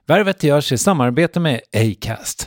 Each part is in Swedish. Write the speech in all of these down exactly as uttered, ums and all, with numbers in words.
Värvet görs i samarbete med Acast.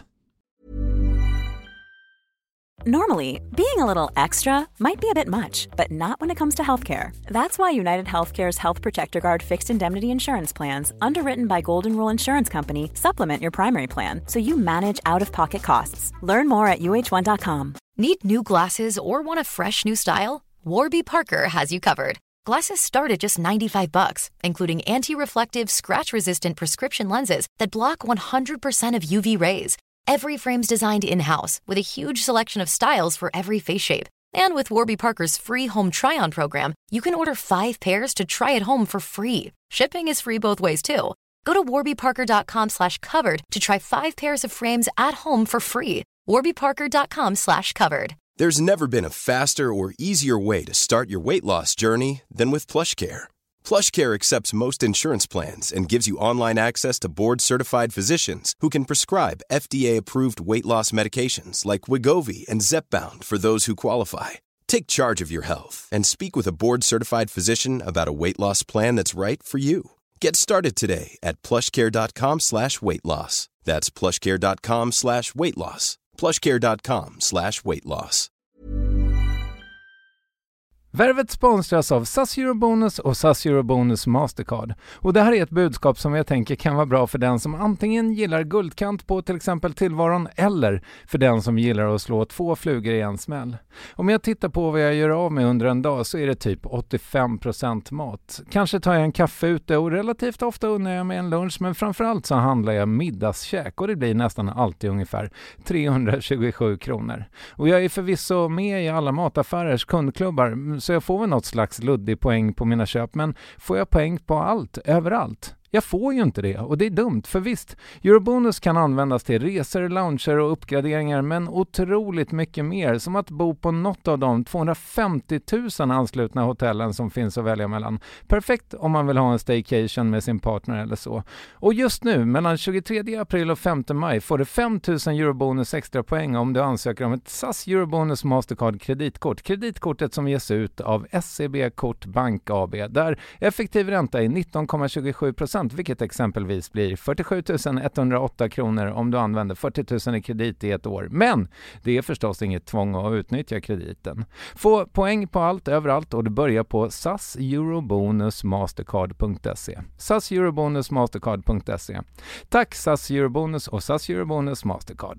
Normally, being a little extra might be a bit much, but not when it comes to healthcare. That's why United Healthcare's Health Protector Guard fixed indemnity insurance plans, underwritten by Golden Rule Insurance Company, supplement your primary plan so you manage out-of-pocket costs. Learn more at U H one dot com. Need new glasses or want a fresh new style? Warby Parker has you covered. Glasses start at just ninety-five bucks, including anti-reflective, scratch-resistant prescription lenses that block one hundred percent of U V rays. Every frame's designed in-house with a huge selection of styles for every face shape. And with Warby Parker's free home try-on program, you can order five pairs to try at home for free. Shipping is free both ways too. Go to warbyparker.com slash covered to try five pairs of frames at home for free. warbyparker.com slash covered. There's never been a faster or easier way to start your weight loss journey than with PlushCare. PlushCare accepts most insurance plans and gives you online access to board-certified physicians who can prescribe F D A-approved weight loss medications like Wegovy and Zepbound for those who qualify. Take charge of your health and speak with a board-certified physician about a weight loss plan that's right for you. Get started today at plushcare.com slash weight loss. That's plushcare.com slash weight loss. plushcare.com slash weight loss. Värvet sponsras av S A S Eurobonus och S A S Eurobonus Mastercard. Och det här är ett budskap som jag tänker kan vara bra för den som antingen gillar guldkant på till exempel tillvaron eller för den som gillar att slå två flugor i en smäll. Om jag tittar på vad jag gör av med under en dag så är det typ åttiofem procent mat. Kanske tar jag en kaffe ute och relativt ofta unnar jag med en lunch, men framförallt så handlar jag middagskäk och det blir nästan alltid ungefär trehundratjugosju kronor. Och jag är förvisso med i alla mataffärers kundklubbar så jag får väl något slags luddig poäng på mina köp, men får jag poäng på allt, överallt? Jag får ju inte det och det är dumt, för visst, Eurobonus kan användas till resor, lounger och uppgraderingar, men otroligt mycket mer, som att bo på något av de tvåhundrafemtio tusen anslutna hotellen som finns att välja mellan. Perfekt om man vill ha en staycation med sin partner eller så. Och just nu, mellan tjugotredje april och femte maj, får du fem tusen Eurobonus extra poäng om du ansöker om ett S A S Eurobonus Mastercard kreditkort. Kreditkortet som ges ut av S E B Kort Bank A B, där effektiv ränta är nitton komma tjugosju procent, vilket exempelvis blir fyrtiosju tusen etthundraåtta kronor om du använder fyrtio tusen i kredit i ett år. Men det är förstås inget tvång att utnyttja krediten. Få poäng på allt, överallt, och du börjar på S A S Eurobonus Mastercard punkt se. S A S Eurobonus Mastercard punkt se. Tack S A S Eurobonus och S A S Eurobonus Mastercard.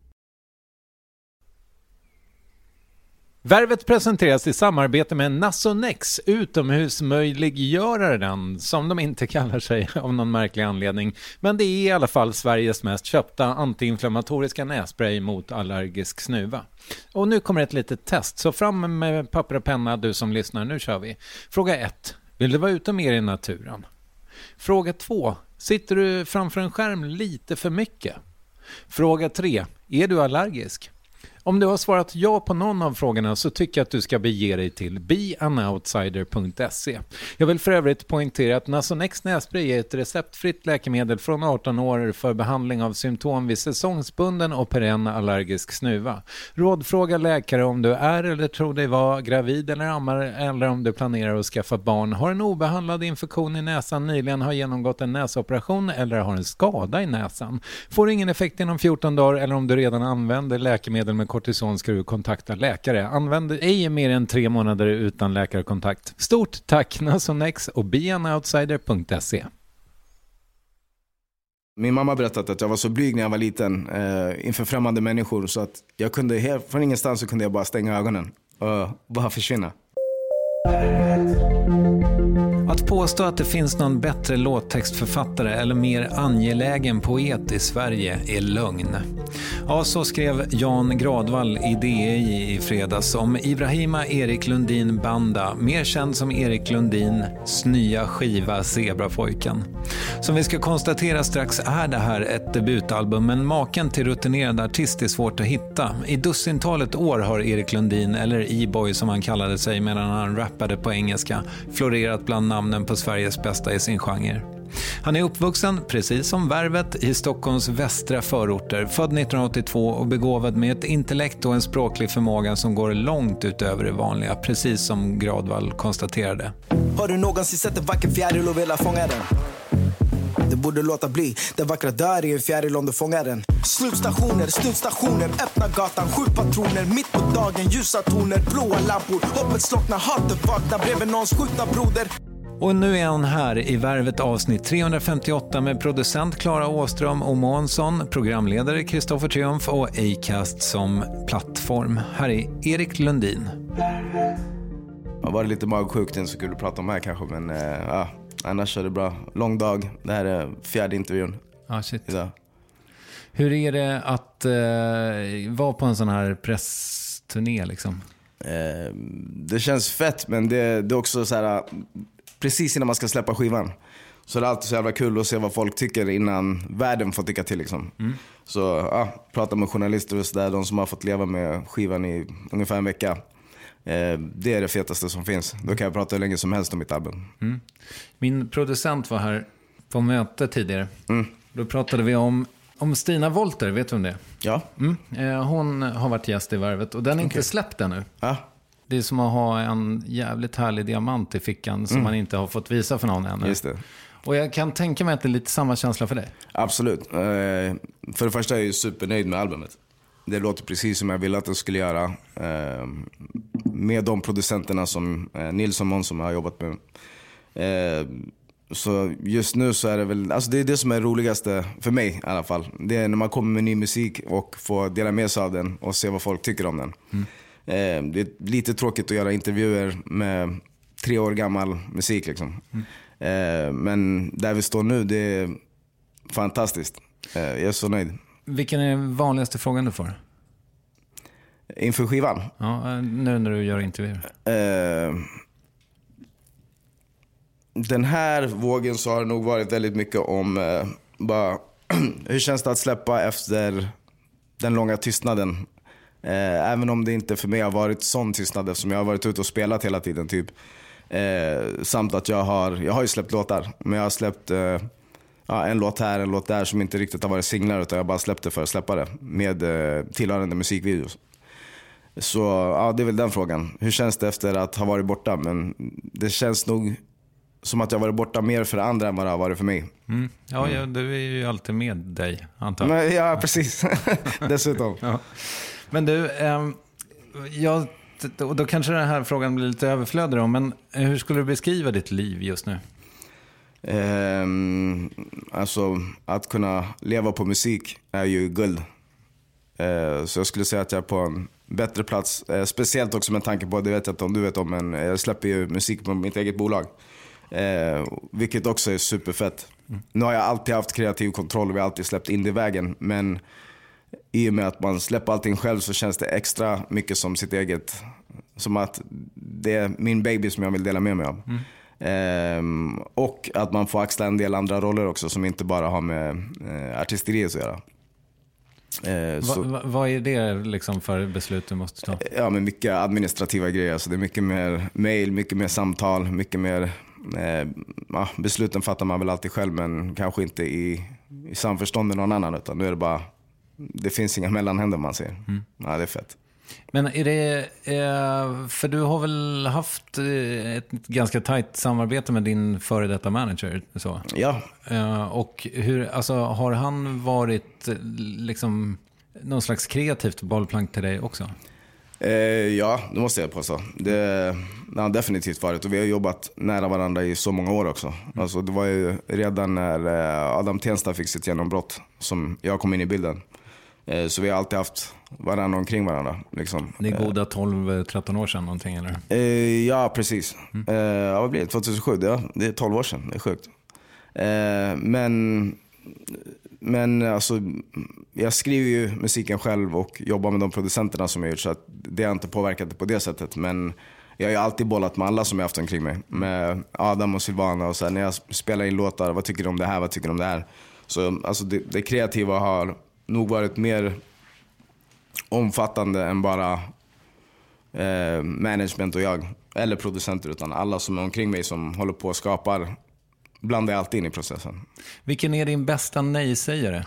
Värvet presenteras i samarbete med Nasonex, utomhusmöjliggöraren, som de inte kallar sig av någon märklig anledning. Men det är i alla fall Sveriges mest köpta antiinflammatoriska nässpray mot allergisk snuva. Och nu kommer ett litet test, så fram med papper och penna du som lyssnar, nu kör vi. Fråga ett. Vill du vara ute mer i naturen? Fråga två. Sitter du framför en skärm lite för mycket? Fråga tre. Är du allergisk? Om du har svarat ja på någon av frågorna så tycker jag att du ska bege dig till be an outsider punkt se. Jag vill för övrigt poängtera att Nasonex nässpray är ett receptfritt läkemedel från arton år för behandling av symptom vid säsongsbunden och perenn allergisk snuva. Rådfråga läkare om du är eller tror dig vara gravid eller ammar, eller om du planerar att skaffa barn, har en obehandlad infektion i näsan, nyligen har genomgått en näsoperation eller har en skada i näsan. Får ingen effekt inom fjorton dagar eller om du redan använder läkemedel med kortison ska du kontakta läkare. Använd ej mer än tre månader utan läkarkontakt. Stort tack Nasonex och be an outsider punkt se. Min mamma berättade att jag var så blyg när jag var liten eh, inför främmande människor, så att jag kunde helt, från ingenstans så kunde jag bara stänga ögonen och bara försvinna. Att påstå att det finns någon bättre låttextförfattare eller mer angelägen poet i Sverige är lögn. Ja, så skrev Jan Gradvall i D I i fredags om Ibrahima Erik Lundin Banda, mer känd som Erik Lundins nya skiva Zebrapojken. Som vi ska konstatera strax är det här ett debutalbum, men maken till rutinerad artist är svårt att hitta. I dussintalet år har Erik Lundin, eller E-boy som han kallade sig medan han rappade på engelska, florerat bland namnen på Sveriges bästa i sin genre. Han är uppvuxen, precis som Värvet, i Stockholms västra förorter, född nittonhundraåttiotvå och begåvad med ett intellekt och en språklig förmåga som går långt utöver det vanliga, precis som Gradvall konstaterade. Har du någonsin sett en vacker fjäril och velat fånga den? Det borde låta bli. Den vackra dör i en fjäril om du fångar den. Slutstationer, slutstationer, öppna gatan, skjut patroner. Mitt på dagen, ljusa toner, blåa lampor. Hoppet slocknar, hatet vaknar bredvid någons skjutna broder. Och nu är han här i Värvet avsnitt trehundrafemtioåtta med producent Klara Åström och Månsson, programledare Kristoffer Triumf och Acast som plattform. Här är Erik Lundin. Jag var lite magsjukt, inte så kul att prata om här kanske, men äh, ja, annars är det bra. Lång dag, det här är fjärde intervjun. Ah, shit. Idag. Hur är det att uh, vara på en sån här pressturné liksom? Eh, det känns fett, men det, det är också så här, precis innan man ska släppa skivan. Så det är alltid så jävla kul att se vad folk tycker innan världen får tycka till liksom. Mm. Så ja, prata med journalister och så där, de som har fått leva med skivan i ungefär en vecka. Eh, det är det fetaste som finns. Då kan jag prata hur länge som helst om mitt album. Mm. Min producent var här på möte tidigare. Mm. Då pratade vi om, om Stina Wolter, vet du om det? Ja. Mm. Eh, hon har varit gäst i Värvet och den är okay. inte släppt ännu. Ja. Det är som att ha en jävligt härlig diamant i fickan som mm. man inte har fått visa för någon ännu. Just det. Och jag kan tänka mig att det är lite samma känsla för dig. Absolut. Eh, för det första är jag ju supernöjd med albumet. Det låter precis som jag ville att det skulle göra. Eh, med de producenterna som eh, Nils och Måns som jag har jobbat med. Eh, så just nu så är det väl, alltså det är det som är roligaste för mig i alla fall. Det är när man kommer med ny musik och får dela med sig av den och se vad folk tycker om den. Mm. Eh, det är lite tråkigt att göra intervjuer med tre år gammal musik liksom. Mm. Eh, men där vi står nu, det är fantastiskt. Eh, jag är så nöjd. Vilken är den vanligaste frågan du får? Inför skivan? Ja, nu när du gör intervjuer. Eh, den här vågen så har det nog varit väldigt mycket om eh, bara, hur känns det att släppa efter den långa tystnaden. Eh, även om det inte för mig har varit sån tystnad eftersom jag har varit ute och spelat hela tiden typ. Eh, samt att jag har, jag har ju släppt låtar. Men jag har släppt eh, ja, en låt här, en låt där som inte riktigt har varit singlar, utan jag bara släppte för att släppa det med eh, tillhörande musikvideos. Så ja, det är väl den frågan. Hur känns det efter att ha varit borta? Men det känns nog som att jag har varit borta mer för andra än vad det har varit för mig. Mm. Ja, ja, du är ju alltid med dig, antar jag. Men, ja, precis. Dessutom. Ja. Men du, eh, jag, och då kanske den här frågan blir lite överflödig då, men hur skulle du beskriva ditt liv just nu? Eh, alltså, att kunna leva på musik är ju guld. Eh, så jag skulle säga att jag är på en bättre plats. Eh, speciellt också med tanke på, det vet jag inte om du vet om, men jag släpper ju musik på mitt eget bolag. Eh, vilket också är superfett. Mm. Nu har jag alltid haft kreativ kontroll och vi har alltid släppt in det i vägen. Men i och med att man släpper allting själv så känns det extra mycket som sitt eget. Som att det är min baby som jag vill dela med mig av. Mm. Eh, och att man får axla en del andra roller också som inte bara har med eh, artisteriet att göra. Eh, va, va, vad är det liksom för beslut du måste ta? Ja, men mycket administrativa grejer. Alltså det är mycket mer mail, mycket mer samtal, mycket mer eh, ja, besluten fattar man väl alltid själv, men kanske inte i, i samförstånd med någon annan, utan nu är det bara, det finns inga mellanhänder man ser. Mm. Ja, det är fett. Men är det, eh, för du har väl haft ett ganska tajt samarbete med din före detta manager, så? Ja. Eh, och hur, alltså, har han varit liksom någon slags kreativt bollplank till dig också? Eh, ja, det måste jag påstå. Det, det har definitivt varit, och vi har jobbat nära varandra i så många år också. Mm. Alltså, det var ju redan när Adam Tensta fick sitt genombrott som jag kom in i bilden. Så vi har alltid haft varandra omkring varandra. Liksom. Det är goda tolv tretton år sedan någonting, eller? Eh, ja, precis. Mm. Eh, ja, vad blir det? tjugohundrasju, ja, det är tolv år sedan. Det är sjukt. Eh, men men alltså, jag skriver ju musiken själv och jobbar med de producenterna som jag gjort, så att det har inte påverkat det på det sättet. Men jag har ju alltid bollat med alla som jag haft omkring mig. Med Adam och Silvana och så här, när jag spelar in låtar, vad tycker du om det här, vad tycker du om det här? Så alltså, det, det kreativa har nog varit mer omfattande än bara eh, management och jag eller producenter, utan alla som är omkring mig som håller på och skapar, blandar jag alltid in i processen. Vilken är din bästa nej-sägare?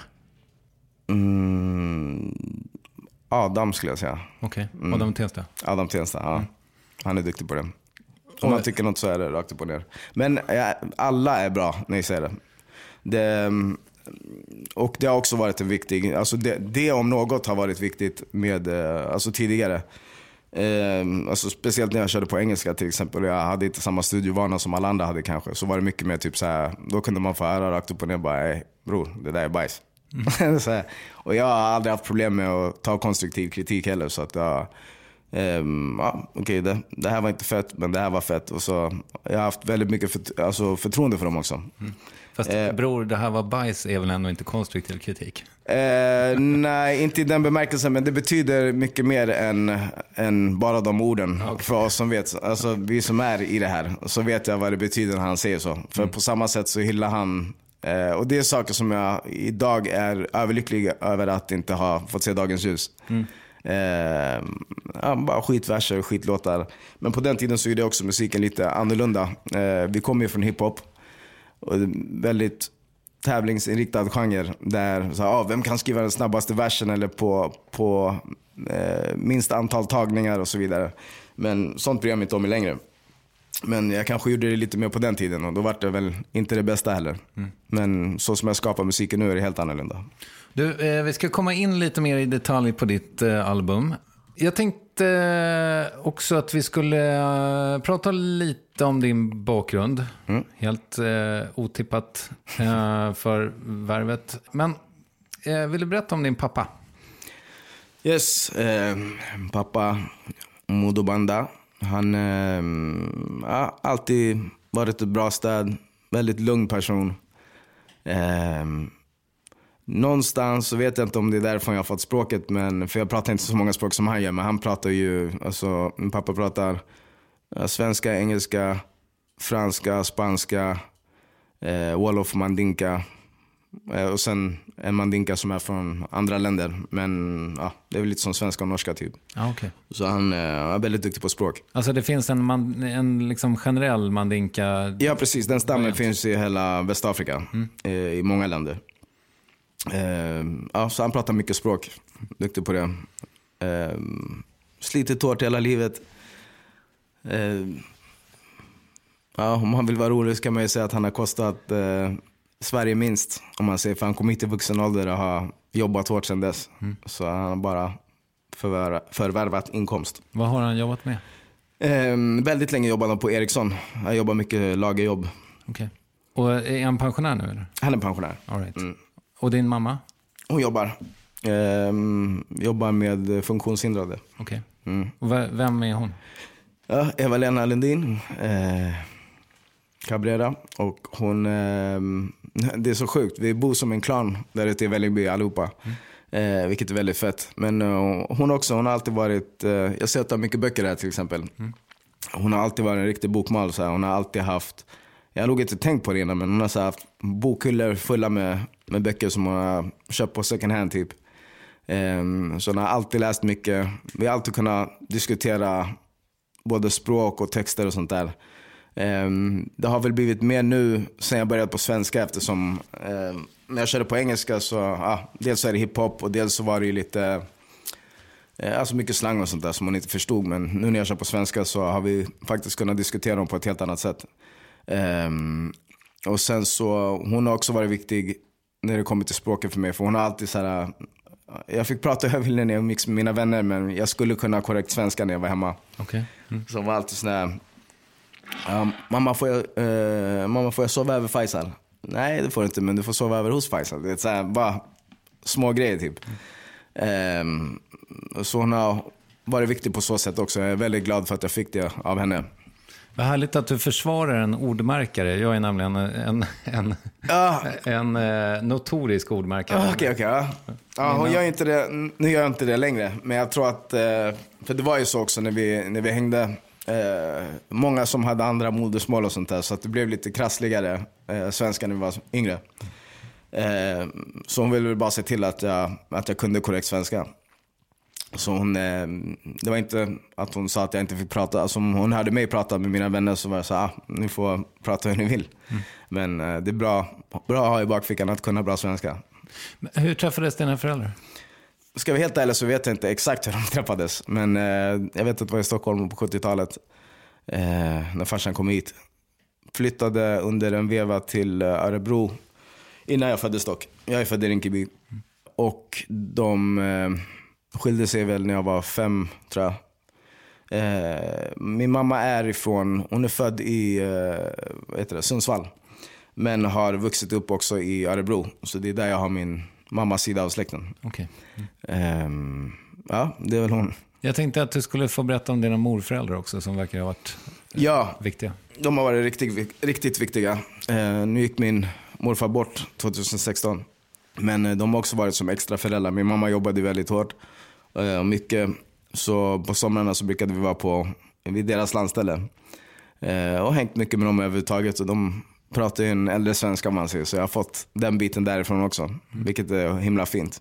Mm, Adam skulle jag säga. Okej, okay. Adam Tensta. Mm. Adam Tensta, ja. Mm. Han är duktig på det. Om man tycker något så är det rakt upp och ner. Men ja, alla är bra nej-sägare. det, och det har också varit en viktig, alltså det, det om något har varit viktigt med, alltså tidigare. Eh, alltså speciellt när jag körde på engelska till exempel, och jag hade inte samma studievana som alla andra hade kanske, så var det mycket mer typ så här, då kunde man få höra rakt upp och ner bara, hej bror, det där är bajs. Mm. Så här. Och jag har aldrig haft problem med att ta konstruktiv kritik heller, så att jag, um, ja, okej, okay, det, det här var inte fett, men det här var fett, och så jag har haft väldigt mycket för, alltså förtroende för dem också. Mm. Fast eh, bror, det här var bajs är väl ändå inte konstruktiv kritik? Eh, nej, inte i den bemärkelsen, men det betyder mycket mer än, än bara de orden. Okay. För oss som vet, alltså vi som är i det här, så vet jag vad det betyder när han säger så. För mm. på samma sätt så hyllar han, eh, och det är saker som jag idag är överlycklig över att inte ha fått se dagens ljus. Mm. Eh, ja, bara skitverser, skitlåtar. Men på den tiden så är det också musiken lite annorlunda. Eh, vi kommer ju från hiphop, och väldigt tävlingsinriktad genre där så, ah, vem kan skriva den snabbaste versen eller på, på eh, minst antal tagningar och så vidare. Men sånt bryr jag mig inte om i längre. Men jag kanske gjorde det lite mer på den tiden, och då var det väl inte det bästa heller. Mm. Men så som jag skapar musiken nu är det helt annorlunda. Du, eh, vi ska komma in lite mer i detalj på ditt eh, album. Jag tänkte också att vi skulle uh, prata lite om din bakgrund. Mm. Helt uh, otippat uh, för värvet. Men uh, vill du berätta om din pappa? Yes, eh, pappa Modo Banda. Han eh, har alltid varit ett bra stöd. Väldigt lugn person. Eh, Någonstans så vet jag inte om det är därför jag har fått språket, men för jag pratar inte så många språk som han gör, men han pratar ju, alltså min pappa pratar ja, svenska, engelska, franska, spanska, eh, wolof, mandinka, eh, och sen en mandinka som är från andra länder, men ja, det är väl lite som svenska och norska typ. Ah, okay. Så han eh, är väldigt duktig på språk. Alltså det finns en, man, en liksom generell mandinka? Ja precis, den stammen finns i hela Västafrika, mm. eh, i många länder. Uh, ja, så han pratar mycket språk. Duktig på det. Uh, slitit hårt hela livet. Uh, ja, om man vill vara rolig ska man ju säga att han har kostat uh, Sverige minst, om man säger, för han kom hit i vuxen ålder och har jobbat hårt sedan dess. Mm. Så han har bara förvär- förvärvat inkomst. Vad har han jobbat med? Uh, väldigt länge jobbade han på Ericsson. Han jobbar mycket lagerjobb. Okej. Okay. Och är han pensionär nu eller? Han är pensionär. All right. Mm. Och din mamma? Hon jobbar. Ehm, jobbar med funktionshindrade. Okej. Okay. Mm. Och v- vem är hon? Ja, Eva-Lena Lundin. Eh, Cabrera. Och hon... Eh, det är så sjukt. Vi bor som en klan där ute i Vällingby allihopa. Mm. Eh, vilket är väldigt fett. Men uh, hon också, hon har alltid varit... Uh, jag ser att hon har mycket böcker här till exempel. Mm. Hon har alltid varit en riktig bokmal. Så här. Hon har alltid haft... Jag har nog inte tänkt på det innan, men hon har så haft bokhyllor fulla med, med böcker som hon har köpt på second hand typ. Um, så hon har alltid läst mycket. Vi har alltid kunnat diskutera både språk och texter och sånt där. Um, det har väl blivit mer nu sen jag började på svenska, eftersom um, när jag körde på engelska så ah, dels är det hiphop och dels så var det ju lite uh, alltså mycket slang och sånt där som man inte förstod. Men nu när jag kör på svenska så har vi faktiskt kunnat diskutera dem på ett helt annat sätt. Um, och sen så hon har också varit viktig när det kommer till språket för mig, för hon har alltid så här, jag fick prata över när jag mix med mina vänner, men jag skulle kunna korrekt svenska när jag var hemma. Okay. Mm. Så hon var alltid sån här, um, mamma, får jag, uh, mamma får jag sova över Faisal? Nej det får du inte, men du får sova över hos Faisal. Det är så här, bara små grejer typ. Mm. um, Så hon har varit viktig på så sätt också. Jag är väldigt glad för att jag fick det av henne. Vad härligt att du försvarar en ordmärkare. Jag är nämligen en, en, ah. en, en notorisk ordmärkare. Okej, okej. Okay, okay. Ja, hon gör inte det, nu gör jag inte det längre. Men jag tror att, för det var ju så också när vi, när vi hängde, eh, många som hade andra modersmål och sånt där. Så att det blev lite krassligare eh, svenska när vi var yngre. Eh, så hon ville bara se till att jag, att jag kunde korrekt svenska. Så hon, det var inte att hon sa att jag inte fick prata. Alltså om hon hörde mig prata med mina vänner så var jag så ah, ni får prata hur ni vill. Mm. Men det är bra, bra att ha i bakfickan att kunna bra svenska. Men hur träffades dina föräldrar? Ska vi helt ärlig så vet jag inte exakt hur de träffades. Men eh, jag vet att det var i Stockholm på sjuttiotalet. Eh, när farsan kom hit. Flyttade under en veva till Örebro Innan jag föddes dock. Jag är född i Rinkeby. Mm. Och de eh, skilde sig väl när jag var fem, tror jag. Eh, min mamma är ifrån, hon är född i eh, vad heter det, Sundsvall. Men har vuxit upp också i Örebro. Så det är där jag har min mammas sida av släkten. Okay. Mm. Eh, ja, det är väl hon. Jag tänkte att du skulle få berätta om dina morföräldrar också som verkar ha varit eh, ja, viktiga. De har varit riktigt, riktigt viktiga. Eh, nu gick min morfar bort tjugohundrasexton. Men eh, de har också varit som extra föräldrar. Min mamma jobbade väldigt hårt eh, och mycket. Så på somrarna så brukade vi vara på vid deras landställe. Eh, och hängt mycket med dem överhuvudtaget. Och de pratar ju en äldre svenska man säger. Så jag har fått den biten därifrån också. Mm. Vilket är himla fint.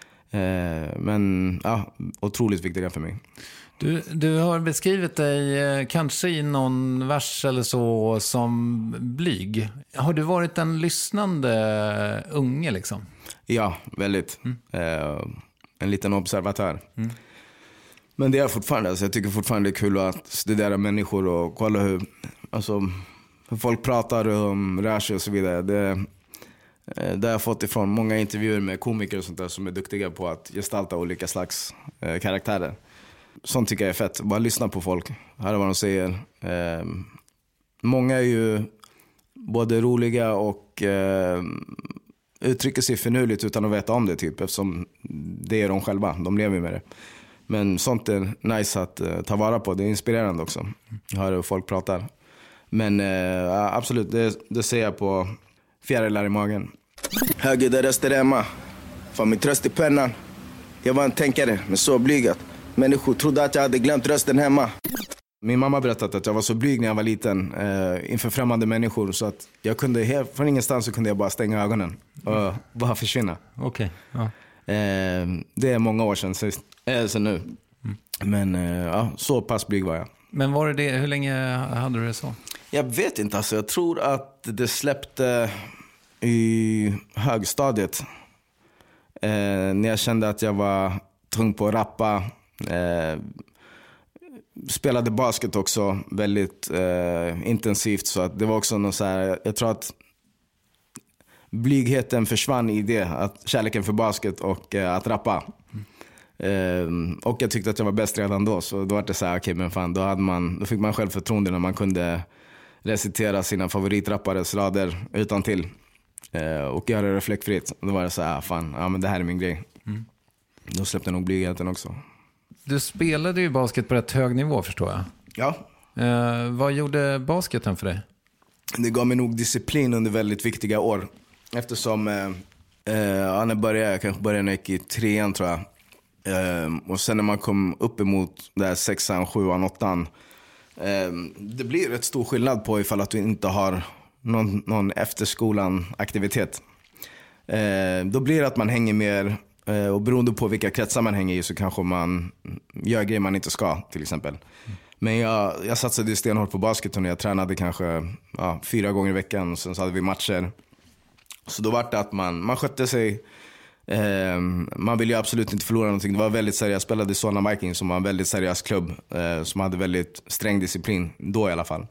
Eh, men ja, otroligt viktiga för mig. Du, du har beskrivit dig eh, kanske i någon vers eller så som blyg. Har du varit en lyssnande unge liksom? Ja, väldigt. Mm. Eh, en liten observatör. Mm. Men det är fortfarande, alltså jag tycker fortfarande det är kul att studera människor och kolla hur, alltså, hur folk pratar och rör sig och så vidare. Det, det har jag fått ifrån många intervjuer med komiker och sånt där som är duktiga på att gestalta olika slags eh, karaktärer. Sånt tycker jag är fett. Bara lyssna på folk, höra vad de säger. Eh, många är ju både roliga och eh, uttrycker sig finurligt utan att veta om det typ, eftersom det är de själva, de lever med det. Men sånt är nice att uh, ta vara på. Det är inspirerande också. Höra hur folk pratar. Men uh, absolut, det, det ser jag på fjärilar i magen. Höger där röster hemma. Fan min tröst i pennan. Jag var en tänkare, men så blygat. Människor trodde att jag hade glömt rösten hemma. Min mamma berättade att jag var så blyg när jag var liten. Uh, inför främmande människor. Så att jag kunde, helt, från ingenstans så kunde jag bara stänga ögonen. Och bara försvinna. Okej, okay. Ja. Uh, det är många år sedan sist. Så nu. Mm. Men ja, så pass blyg var jag. Men var det det? Hur länge hade du det så? Jag vet inte, alltså. Jag tror att det släppte i högstadiet. Eh, när jag kände att jag var tung på att rappa. Eh, spelade basket också väldigt eh, intensivt. Så att det var också något så här, jag tror att blygheten försvann i det. Att kärleken för basket och eh, att rappa. Mm. Um, och jag tyckte att jag var bäst redan då. Så då var det så här, okej okay, men fan, då, hade man, då fick man självförtroende när man kunde recitera sina favoritrappares rader utan till uh, och göra det fläckfritt. Då var det så här, fan, ja men det här är min grej. Mm. Då släppte nog blygheten också. Du spelade ju basket på rätt hög nivå, förstår jag. Ja. uh, Vad gjorde basketen för dig? Det gav mig nog disciplin under väldigt viktiga år. Eftersom uh, uh, ja, när jag började, jag kanske började när jag gick i trean tror jag. Um, och sen när man kom upp emot där sexan, sjuan, åttan um, det blir rätt stor skillnad på ifall att du inte har någon, någon efterskolan aktivitet. Uh, då blir det att man hänger mer uh, och beroende på vilka kretsar man hänger i så kanske man gör grejer man inte ska till exempel. Mm. Men jag, jag satsade stenhårt på basket och jag tränade kanske ja, fyra gånger i veckan och sen så hade vi matcher. Så då var det att man, man skötte sig. Eh, man ville ju absolut inte förlora någonting. Det var väldigt seriöst. Jag spelade i Solna Vikings som var en väldigt seriös klubb eh, som hade väldigt sträng disciplin då i alla fall.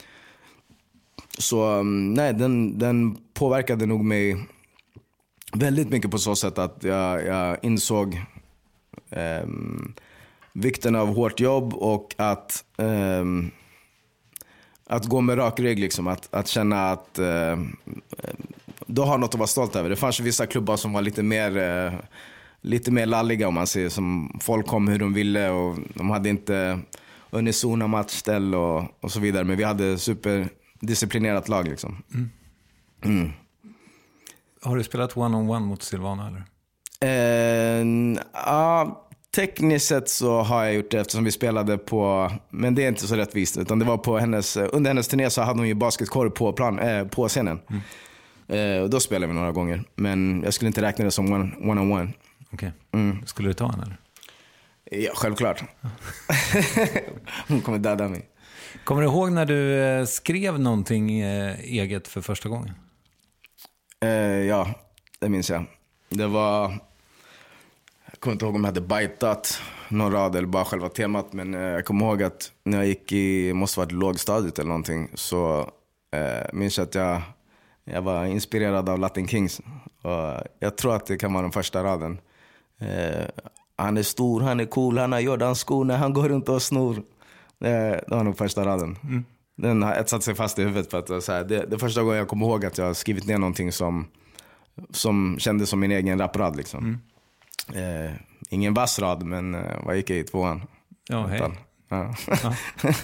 Så um, nej, den, den påverkade nog mig väldigt mycket på så sätt att jag, jag insåg eh, vikten av hårt jobb och att eh, att gå med rak rygg liksom, att, att känna att eh, då har något att vara stolt över. Det fanns ju vissa klubbar som var lite mer eh, lite mer lalliga om man säger, som folk kom hur de ville och de hade inte unisona matchställ och, och så vidare, men vi hade superdisciplinerat lag liksom. Mm. Mm. Har du spelat one-on-one mot Silvana eller? Eh, ja, tekniskt sett så har jag gjort det eftersom vi spelade på, men det är inte så rättvist, utan det var på hennes, under hennes turné så hade hon ju basketkorg på, plan, eh, på scenen. Mm. Eh, och då spelade vi några gånger, men jag skulle inte räkna det som one, one-on-one. Okej, okay. mm. Skulle du ta henne eller? Ja, självklart. Hon kommer döda mig. Kommer du ihåg när du skrev någonting eh, eget för första gången? Eh, ja, det minns jag. Det var, jag kommer inte ihåg om jag hade bajtat någon rad eller bara själva temat, men eh, jag kommer ihåg att när jag gick i, måste vara lågstadiet eller någonting, så eh, minns jag att jag jag var inspirerad av Latin Kings. Och jag tror att det kan vara den första raden. Eh, han är stor, han är cool, han har Jordan-skor när han går runt och snor. Det, det var nog första raden. Mm. Den har etsat sig fast i huvudet. För att, så här, det, det första gången jag kommer ihåg att jag har skrivit ner någonting som, som kändes som min egen rapprad. Liksom. Mm. Eh, ingen vass rad, men eh, vad gick jag i tvåan? Ja, hej. Ja. Ja.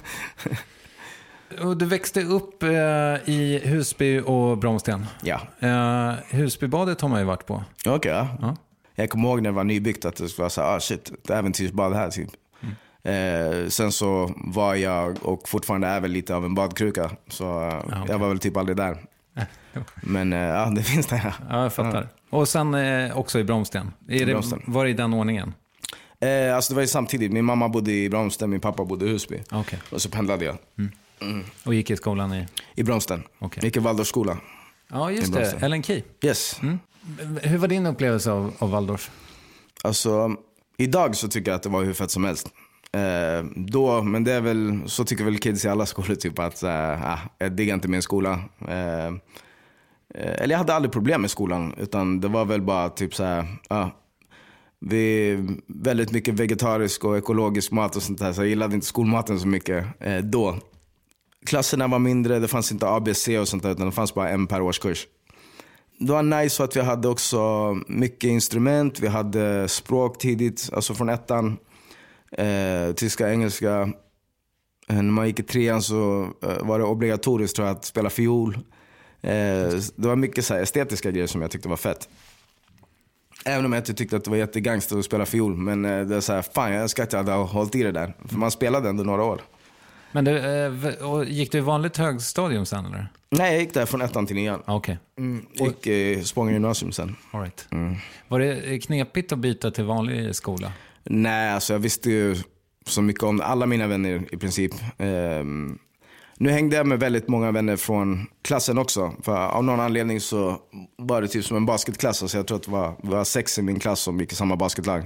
Och du växte upp eh, i Husby och Bromsten. Ja. Eh, Husbybadet har man ju varit på. Okej, okay, ja. ja. Jag kommer ihåg när det var nybyggt att det var så här, ah shit, ett äventyrsbad här typ. Mm. Eh, sen så var jag, och fortfarande är väl lite av en badkruka. Så eh, ah, okay. jag var väl typ aldrig där. Men eh, ja, det finns det. Ja, ja jag fattar. Ja. Och sen eh, också i Bromsten. Är det, Bromsten. Var det i den ordningen? Eh, alltså det var ju samtidigt. Min mamma bodde i Bromsten, min pappa bodde i Husby. Okay. Och så pendlade jag. Mm. Mm. Och gick i skolan i? I Bromsten. Okay. Gick i Waldorfskola. Ja, just det. Ellen Key. Yes. Mm. Hur var din upplevelse av, av Waldorf? Alltså, idag så tycker jag att det var hur fett som helst. Eh, då, men det är väl, så tycker väl kids i alla skolor typ att eh, jag diggar inte min skola. Eh, eller jag hade aldrig problem med skolan, utan det var väl bara typ så här, ah, vi väldigt mycket vegetarisk och ekologisk mat och sånt där, så jag gillade inte skolmaten så mycket eh, då. Klasserna var mindre, det fanns inte A B C och sånt där, utan det fanns bara en per årskurs. Det var nice för att vi hade också mycket instrument, vi hade språk tidigt, alltså från ettan, eh, tyska, engelska. Eh, när man gick i trean så eh, var det obligatoriskt tror jag att spela fiol. Eh, det var mycket så här estetiska grejer som jag tyckte var fett. Även om jag inte tyckte att det var jättegangster att spela fiol. Men eh, det är så här, fan jag önskar att jag hade hållit i det där. För man spelade ändå några år. Men du, och gick du i vanligt högstadium sen eller? Nej, jag gick där från ettan till nian. Okej. Okay. Mm, gick i Spånga gymnasium sen. All right. Mm. Var det knepigt att byta till vanlig skola? Nej, alltså jag visste ju så mycket om alla mina vänner i princip. Um, nu hängde jag med väldigt många vänner från klassen också. För av någon anledning så var det typ som en basketklass. Alltså jag tror att det var, det var sex i min klass som gick i samma basketlag.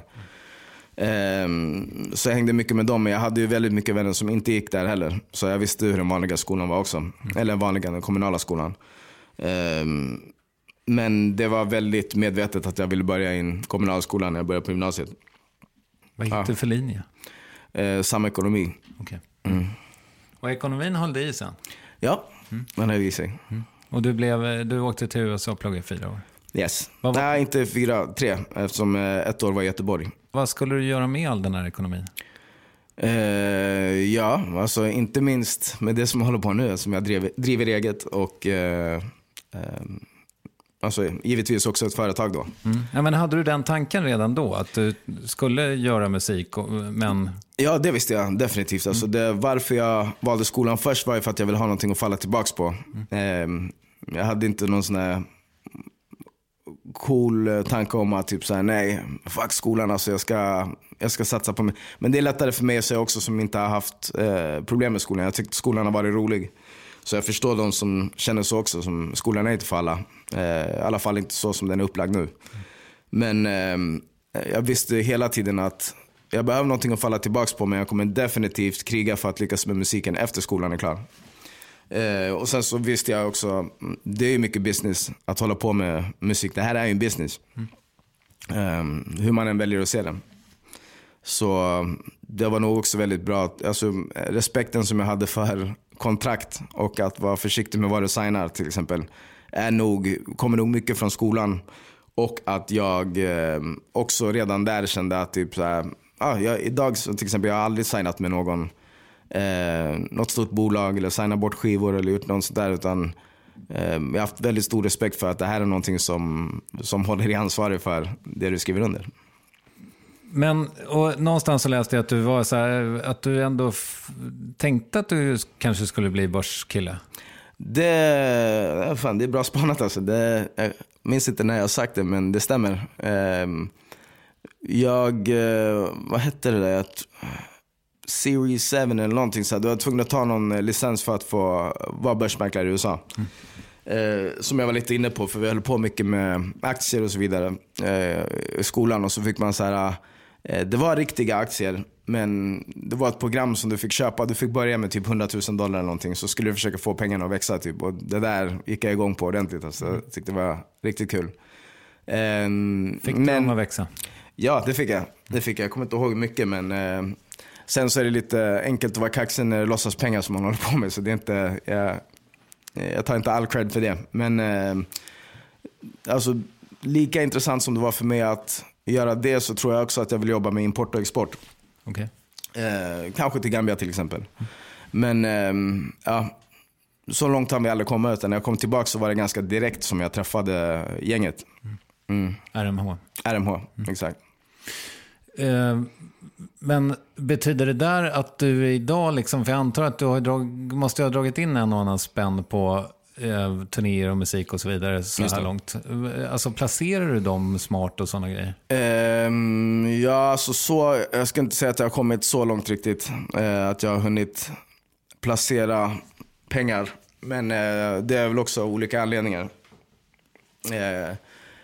Um, så jag hängde mycket med dem. Men jag hade ju väldigt mycket vänner som inte gick där heller. Så jag visste hur den vanliga skolan var också. Mm. Eller den vanliga, den kommunala skolan. Um, men det var väldigt medvetet att jag ville börja i en kommunalskola när jag började på gymnasiet. Vad gick ja. du för linje? Uh, samma ekonomi. Okej. Okay. Mm. Och ekonomin höll dig i sen? Ja, mm. man höll i sig. Mm. Och du, blev, du åkte till U S A och pluggade i fyra år? Yes. Var... Nej, inte fyra, tre. Eftersom ett år var i Göteborg. Vad skulle du göra med all den här ekonomin? Uh, ja, alltså inte minst med det som jag håller på nu. Som jag driver, driver eget och... Uh, uh, Alltså, givetvis också ett företag då. Mm. Ja, men hade du den tanken redan då? Att du skulle göra musik, men... Ja, det visste jag definitivt. Alltså, det, varför jag valde skolan först var ju för att jag ville ha någonting att falla tillbaks på. Mm. Eh, jag hade inte någon sån här cool tanke om att typ såhär, nej, fuck skolan, alltså jag ska, jag ska satsa på mig. Men det är lättare för mig att säga också som inte har haft eh, problem med skolan. Jag tyckte skolan har varit rolig. Så jag förstår de som känner så också, som skolan är inte för alla. Eh, I alla fall inte så som den är upplagd nu. Men eh, jag visste hela tiden att jag behöver någonting att falla tillbaks på, men jag kommer definitivt kriga för att lyckas med musiken efter skolan är klar. Eh, och sen så visste jag också, det är ju mycket business att hålla på med musik. Det här är ju en business. Mm. Eh, hur man än väljer att se den. Så det var nog också väldigt bra. Alltså, respekten som jag hade för kontrakt och att vara försiktig med vad du signar till exempel är nog, kommer nog mycket från skolan. Och att jag eh, också redan där kände att typ så här, ah, jag, idag så till exempel jag har aldrig signat med någon eh, något stort bolag eller signat bort skivor eller gjort något sånt där, utan eh, jag har haft väldigt stor respekt för att det här är någonting som, som håller i ansvarig för det du skriver under. Men och någonstans så läste jag att du var så här, att du ändå f- tänkte att du kanske skulle bli börskille. Det, fan, det är bra spanat alltså. Det, jag minns inte när jag har sagt det, men det stämmer. Jag, vad hette det där? Series sju eller någonting så här. Du var tvungen att ta någon licens för att få vara börsmäklare i U S A. Mm. Eh, som jag var lite inne på, för vi höll på mycket med aktier och så vidare eh, i skolan. Och så fick man så här, eh, det var riktiga aktier, Men det var ett program som du fick köpa. Du fick börja med typ hundratusen dollar eller någonting. Så skulle du försöka få pengarna att växa typ. Och det där gick jag igång på ordentligt. Alltså. Jag tyckte det var riktigt kul. Um, fick du men, dem att växa? Ja, det fick jag. Det fick jag. Jag kommer inte ihåg mycket, men uh, sen så är det lite enkelt att vara kaxig när det låtsas pengar som man håller på med. Så det är inte, jag, jag tar inte all cred för det. Men uh, alltså, lika intressant som det var för mig att göra det, så tror jag också att jag vill jobba med import och export. Okay. Eh, kanske till Gambia till exempel. Men eh, ja, så långt har vi aldrig kommit. Utan när jag kom tillbaka så var det ganska direkt som jag träffade gänget. Mm. R M H. R M H, mm. exakt. Eh, men betyder det där att du idag, liksom, för jag antar att du har drag, måste ha dragit in en och annan spänn på eh, turnéer och musik och så vidare så här långt. Alltså placerar du dem smart och sådana grejer? Eh, ja, alltså så, jag ska inte säga att jag har kommit så långt riktigt. Eh, att jag har hunnit placera pengar. Men eh, det är väl också olika anledningar. Eh,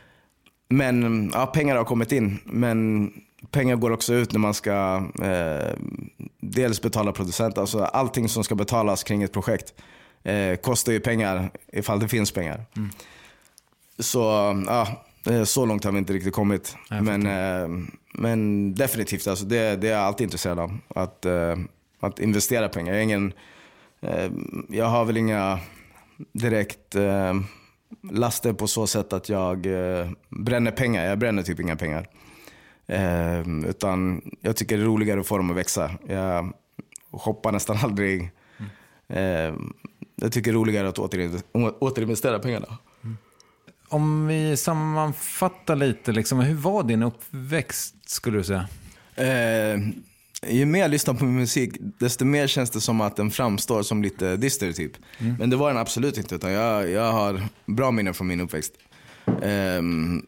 men ja, pengar har kommit in. Men pengar går också ut när man ska eh, dels betala producent. Alltså allting som ska betalas kring ett projekt eh, kostar ju pengar ifall det finns pengar. Mm. Så ja, så långt har vi inte riktigt kommit. Men, eh, men definitivt, alltså, det, det är jag alltid intresserad av. Att, eh, att investera pengar. Jag, är ingen, eh, jag har väl inga direkt eh, laster på så sätt att jag eh, bränner pengar. Jag bränner typ inga pengar. Eh, utan jag tycker det är roligare att få dem att växa. Jag hoppar nästan aldrig. Mm. Eh, jag tycker det är roligare att återinvestera pengarna. Mm. Om vi sammanfattar lite, liksom, hur var din uppväxt skulle du säga? Eh, ju mer jag lyssnar på musik, desto mer känns det som att den framstår som lite dyster typ. Mm. Men det var den absolut inte, utan jag, jag har bra minnen från min uppväxt. Eh,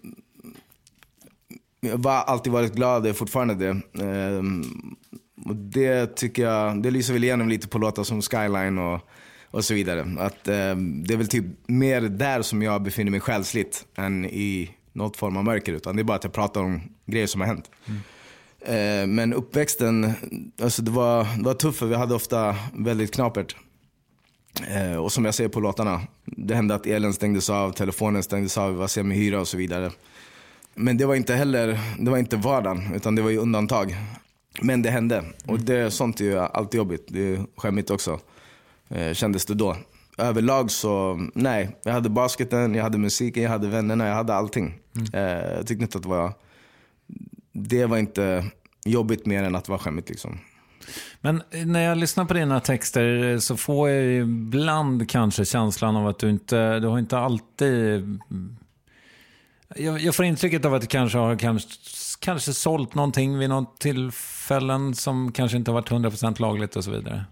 Jag har alltid varit glad, det är fortfarande det. Um, och det tycker jag, det lyser väl igenom lite på låtar som Skyline och, och så vidare. Att um, det är väl typ mer där som jag befinner mig själsligt än i något form av mörker. Utan det är bara att jag pratar om grejer som har hänt. Mm. Uh, men uppväxten, alltså det var, det var tufft, för vi hade ofta väldigt knapert. Uh, och som jag säger på låtarna, det hände att elen stängdes av, telefonen stängdes av, vi var sen med hyra och så vidare. Men det var inte heller, det var inte vardagen, utan det var ju undantag. Men det hände. Och det, sånt är ju alltid jobbigt. Det är skämmigt också. Eh, kändes det då. Överlag så, nej. Jag hade basketen, jag hade musiken, jag hade vännerna, jag hade allting. Mm. Eh, jag tyckte inte att det var, det var inte jobbigt mer än att det var skämmigt liksom. Men när jag lyssnar på dina texter så får jag ibland kanske känslan av att du inte, du har inte alltid... Jag, jag får intrycket av att du kanske har kanske, kanske sålt någonting vid något tillfällen som kanske inte har varit hundra procent lagligt och så vidare.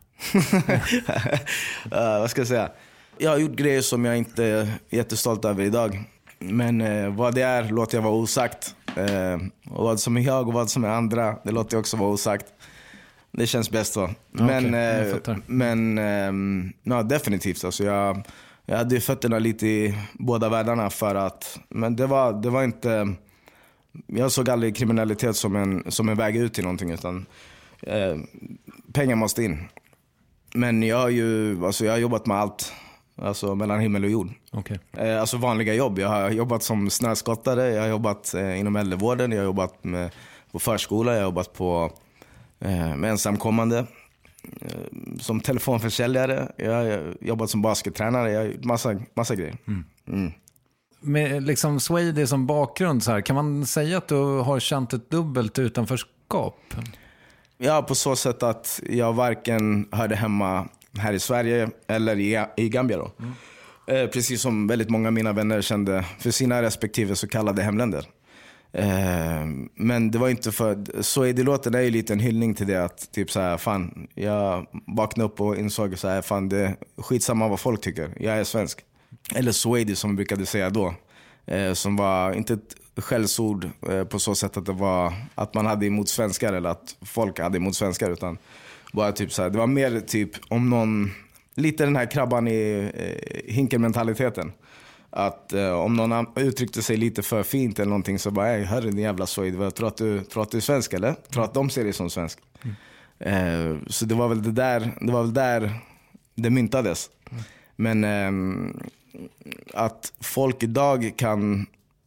uh, vad ska jag säga? Jag har gjort grejer som jag inte är jättestolt över idag. Men uh, vad det är låter jag vara osagt. Uh, och vad som är jag och vad som är andra, det låter jag också vara osagt. Det känns bäst så. Men, okay, uh, men uh, no, definitivt. Alltså jag... Jag hade ju fötterna lite i båda världarna för att, men det var, det var inte, jag såg aldrig kriminalitet som en, som en väg ut till någonting, utan eh, pengar måste in. Men jag har ju, alltså jag har jobbat med allt, alltså mellan himmel och jord. Okay. Eh, alltså vanliga jobb, jag har jobbat som snöskottare, jag har jobbat eh, inom äldrevården, jag har jobbat med, på förskola, jag har jobbat på, eh, med ensamkommande. Som telefonförsäljare, jag har jobbat som baskettränare, jag har gjort massa, massa grejer. Mm. Mm. Med liksom Swede som bakgrund så här, kan man säga att du har känt ett dubbelt utanförskap? Ja, på så sätt att jag varken hörde hemma här i Sverige eller i, i Gambia då. Mm. Eh, precis som väldigt många av mina vänner kände för sina respektive så kallade hemländer. Eh, men det var inte för, så är det låten är ju lite en hyllning till det, att typ så här, fan, jag vaknade upp och insåg så här, fan, det är skitsamma vad folk tycker, jag är svensk. Eller Swede som vi brukade säga då, eh, som var inte ett skällsord eh, på så sätt att det var att man hade emot svenskar eller att folk hade emot svenskar, utan bara typ så här, det var mer typ om någon, lite den här krabban i eh, hinkelmentaliteten. Att eh, om någon uttryckte sig lite för fint eller någonting, så bara, hej, hörru din jävla Swede, tror att du tror att du är svensk eller? Tror att de ser dig som svensk? Mm. Eh, så det var väl det där, det var väl där det myntades. Mm. Men eh, att folk idag kan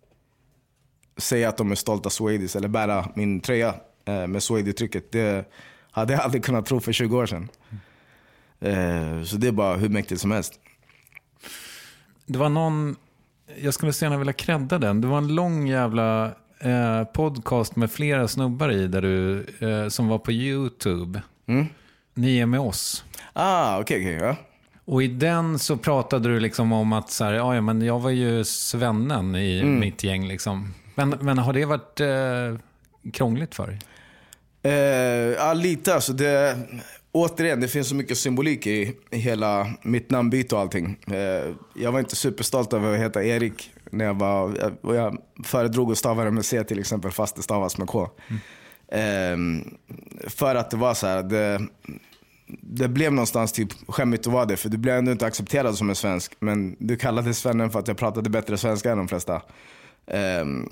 säga att de är stolta Swedish eller bära min tröja eh, med Swedish-trycket, det hade jag aldrig kunnat tro för tjugo år sedan. Mm. Eh, så det är bara hur mäktigt som helst. Det var någon, jag skulle gärna vilja credda den. Det var en lång jävla eh, podcast med flera snubbar i där du, eh, som var på YouTube. Mm. Ni är med oss. Ah, okej, okay, okay, ja. Och i den så pratade du liksom om att så här, ja, men jag var ju svennen i mm. mitt gäng liksom. Men, men har det varit eh, krångligt för dig? Eh, ja, lite. Alltså det, återigen, det finns så mycket symbolik i, i hela mitt namnbyte och allting. Eh, jag var inte superstolt över att heta Erik när jag var, jag, jag föredrog att stava det med C till exempel, fast det stavas med K. Mm. Eh, för att det var så här, det, det blev någonstans typ skämmigt att vara det, för du blev ändå inte accepterad som en svensk, men du kallades svennen för att jag pratade bättre svenska än de flesta. Um,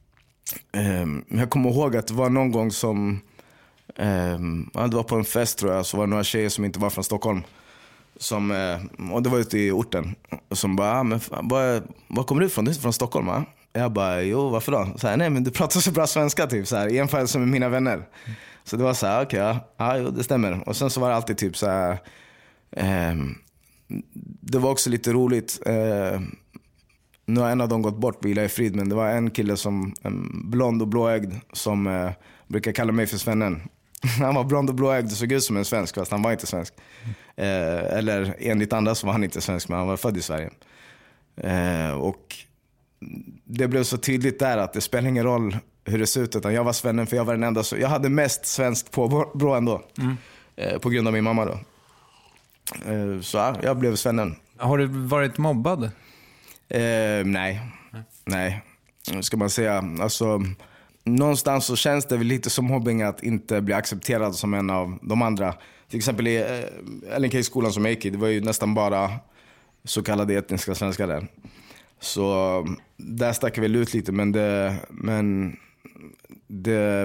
um, jag kommer ihåg att det var någon gång som um, det var på en fest tror jag, så var det några tjejer som inte var från Stockholm som, uh, och det var ute i orten, som bara, ah, men var, var kommer du ifrån? Du är från Stockholm, va? Jag bara, jo, varför då? Så här, nej, men du pratar så bra svenska typ, så här, i jämförelse med mina vänner. Mm. Så det var så här, okej, okay, ja, ja, det stämmer. Och sen så var det alltid typ så här, um, det var också lite roligt. Uh, Nu har en av dem gått bort, vila i frid, men det var en kille som, en blond och blåögd, som eh, brukar kalla mig för svennen. Han var blond och blåögd och såg ut som en svensk, fast han var inte svensk. Eh, eller enligt andra så var han inte svensk, men han var född i Sverige. Eh, och det blev så tydligt där att det spelar ingen roll hur det ser ut, utan jag var svennen, för jag var den enda. Så jag hade mest svenskt påbrå ändå, mm. eh, på grund av min mamma då. Eh, så ja, jag blev svennen. Har du varit mobbad? Eh, nej. Nej. Ska man säga. Alltså, någonstans så känns det väl lite som mobbing att inte bli accepterad som en av de andra. Till exempel i eh, Ellen Key-skolan som jag gick i, det var ju nästan bara så kallade etniska svenskar där. Så där stack vi väl ut lite, men det, men det,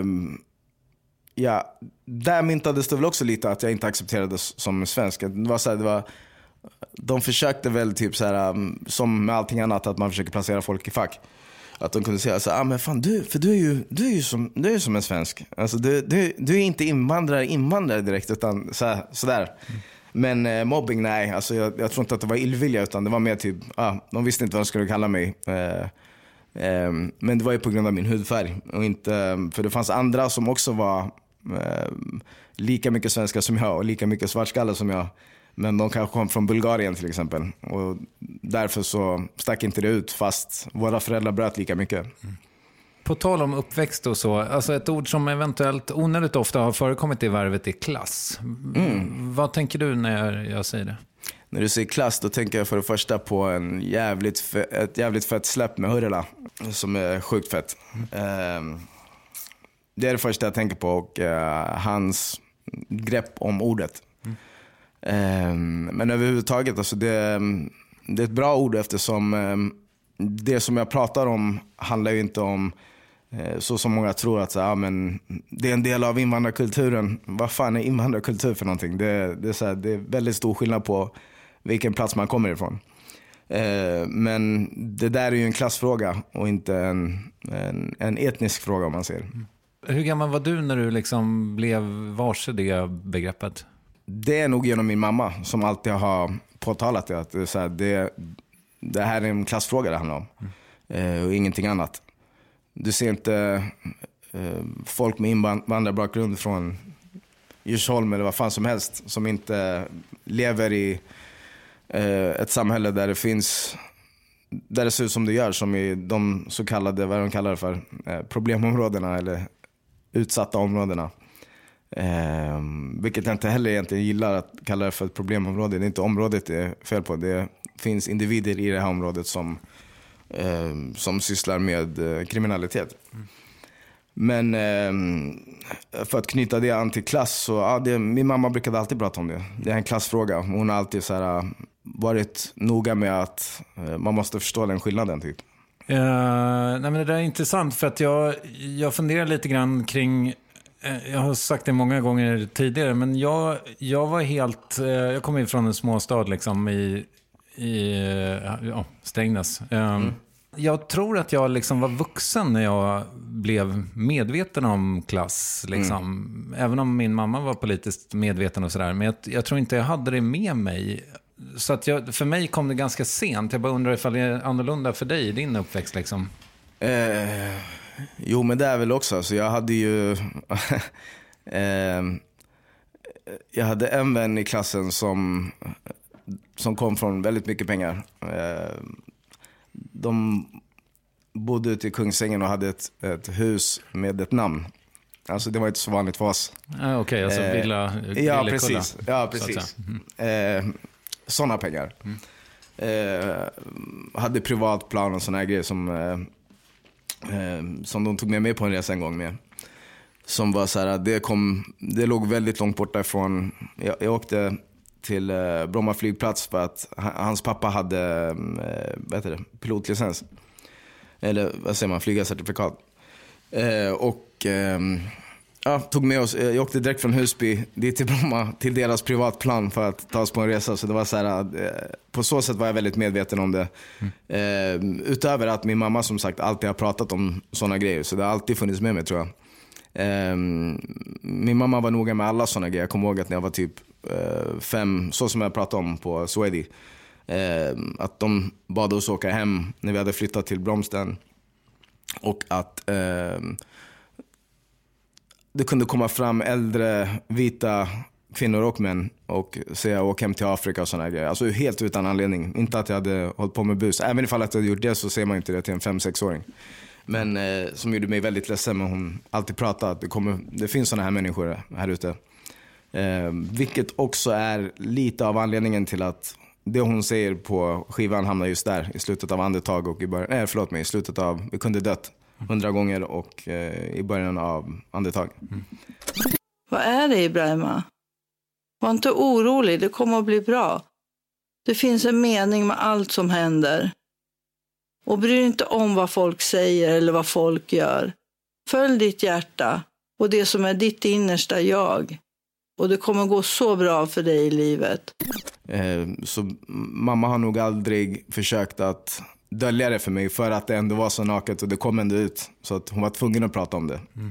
ja, där myntades det väl också lite att jag inte accepterades som svensk. Det var så här, det var, de försökte väl typ så här, som med allting annat, att man försöker placera folk i fack. Att de kunde säga så här, ah, men fan du, för du är ju, du är ju som, du är ju som en svensk. Alltså du, du, du är inte invandrare, invandrare direkt, utan så här, sådär. Mm. Men eh, mobbing, nej, alltså jag, jag tror inte att det var illvilja, utan det var mer typ, ah, de visste inte vad de skulle kalla mig. Eh, eh, men det var ju på grund av min hudfärg och inte, för det fanns andra som också var eh, lika mycket svenskar som jag och lika mycket svartskallar som jag. Men de kanske kom från Bulgarien till exempel. Och därför så stack inte det ut, fast våra föräldrar bröt lika mycket. Mm. På tal om uppväxt och så, alltså ett ord som eventuellt onödigt ofta har förekommit i varvet är klass. Mm. Vad tänker du när jag säger det? När du säger klass, då tänker jag för det första på en jävligt fe- ett jävligt fett släpp med Hurrela, som är sjukt fett. Mm. Eh, det är det första jag tänker på, och eh, hans grepp om ordet. Mm. Men överhuvudtaget, alltså det, det är ett bra ord, eftersom det som jag pratar om handlar ju inte om så som många tror att så, ja, men det är en del av invandrarkulturen. Vad fan är invandrarkultur för någonting? Det, det, är så här, det är väldigt stor skillnad på vilken plats man kommer ifrån. Men det där är ju en klassfråga och inte en, en, en etnisk fråga, om man ser. Hur gammal var du när du liksom blev varse det begreppet? Det är nog genom min mamma, som alltid har påtalat det, att det, är så här, det, det här är en klassfråga det handlar om. Mm. eh, och ingenting annat. Du ser inte eh, folk med invandrarbakgrund från Djursholm eller vad fan som helst, som inte lever i eh, ett samhälle där det finns, där det ser ut som det gör, som i de så kallade, vad de kallar det för, eh, problemområdena eller utsatta områdena. Eh, vilket jag inte heller egentligen gillar att kalla det för ett problemområde. Det är inte området det är fel på. Det finns individer i det här området som, eh, som sysslar med eh, kriminalitet. Mm. Men eh, för att knyta det an till klass, så ja, det, min mamma brukade alltid prata om det. Det är en klassfråga. Hon har alltid så här, varit noga med att eh, man måste förstå den skillnaden typ. Uh, nej men det där är intressant, för att jag, jag funderar lite grann kring Jag har sagt det många gånger tidigare, men jag, jag var helt... Jag kom in från en småstad liksom i, i ja, Strängnäs. Mm. Jag tror att jag liksom var vuxen när jag blev medveten om klass. Liksom. Mm. Även om min mamma var politiskt medveten och sådär. Men jag, jag tror inte jag hade det med mig. Så att jag, för mig kom det ganska sent. Jag bara undrar ifall det är annorlunda för dig i din uppväxt liksom. Eh, jo, men det är väl också. Så jag hade ju... eh, jag hade en vän i klassen som, som kom från väldigt mycket pengar. Eh, de bodde ute i Kungsängen och hade ett, ett hus med ett namn. Alltså det var inte så vanligt för oss. Ah, Okej, okay, alltså eh, villa, ja, villa precis. Ja, precis. Mm. Eh, sådana pengar. Mm. Eh, hade privatplan och såna här grejer som, eh, eh, som de tog med mig på en resa en gång med. Som var så här, det, kom, det låg väldigt långt borta ifrån. Jag, jag åkte till eh, Bromma flygplats för att hans pappa hade eh, vad heter det, pilotlicens. Eller vad säger man, flygarcertifikat. Eh, och eh, ja, tog med oss, jag åkte direkt från Husby dit till Bromma till deras privatplan för att ta oss på en resa. Så det var så här, eh, på så sätt var jag väldigt medveten om det. Mm. Eh, utöver att min mamma som sagt alltid har pratat om sådana grejer. Så det har alltid funnits med mig, tror jag. Eh, min mamma var noga med alla sådana grejer. Jag kommer ihåg att när jag var typ eh, fem, så som jag pratade om på Swedi. Eh, att de bad oss åka hem när vi hade flyttat till Bromsten. Och att eh, det kunde komma fram äldre vita kvinnor och män och säga åk hem till Afrika och sådana grejer. Alltså helt utan anledning. Inte att jag hade hållit på med bus. Även ifall att jag hade gjort det så ser man inte det till en fem-sexåring. Men eh, som gjorde mig väldigt ledsen, men hon alltid pratade att det, kommer, det finns sådana här människor här ute. Eh, vilket också är lite av anledningen till att det hon säger på skivan hamnar just där i slutet av andetag och i början, nej, förlåt mig, i slutet av Vi kunde dött hundra gånger och eh, i början av andetag. Mm. Vad är det, Ibrahima? Var inte orolig, det kommer att bli bra. Det finns en mening med allt som händer. Och bry dig inte om vad folk säger eller vad folk gör. Följ ditt hjärta och det som är ditt innersta jag. Och det kommer gå så bra för dig i livet. Eh, så mamma har nog aldrig försökt att dölja det för mig, för att det ändå var så naket och det kom ändå ut. Så att hon var tvungen att prata om det. Mm.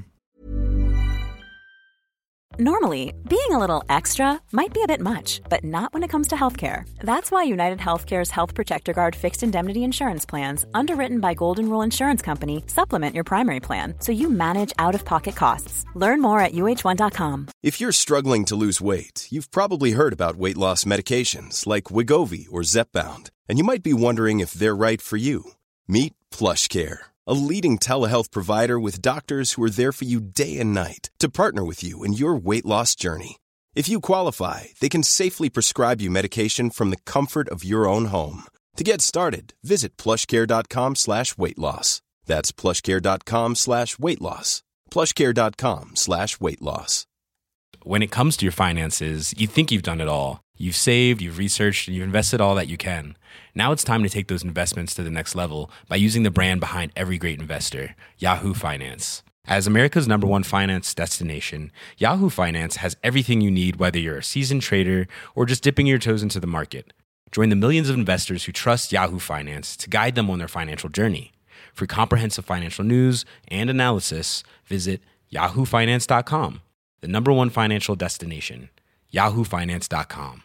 Normally, being a little extra might be a bit much, but not when it comes to healthcare. That's why United Healthcare's Health Protector Guard fixed indemnity insurance plans, underwritten by Golden Rule Insurance Company, supplement your primary plan so you manage out-of-pocket costs. Learn more at U H one dot com. If you're struggling to lose weight, you've probably heard about weight loss medications like Wegovy or Zepbound, and you might be wondering if they're right for you. Meet PlushCare, a leading telehealth provider with doctors who are there for you day and night to partner with you in your weight loss journey. If you qualify, they can safely prescribe you medication from the comfort of your own home. To get started, visit plushcare.com slash weight loss. That's plushcare.com slash weight loss. plushcare.com slash weight loss. When it comes to your finances, you think you've done it all. You've saved, you've researched, and you've invested all that you can. Now it's time to take those investments to the next level by using the brand behind every great investor, Yahoo Finance. As America's number one finance destination, Yahoo Finance has everything you need, whether you're a seasoned trader or just dipping your toes into the market. Join the millions of investors who trust Yahoo Finance to guide them on their financial journey. For comprehensive financial news and analysis, visit yahoo finance dot com, the number one financial destination, yahoo finance dot com.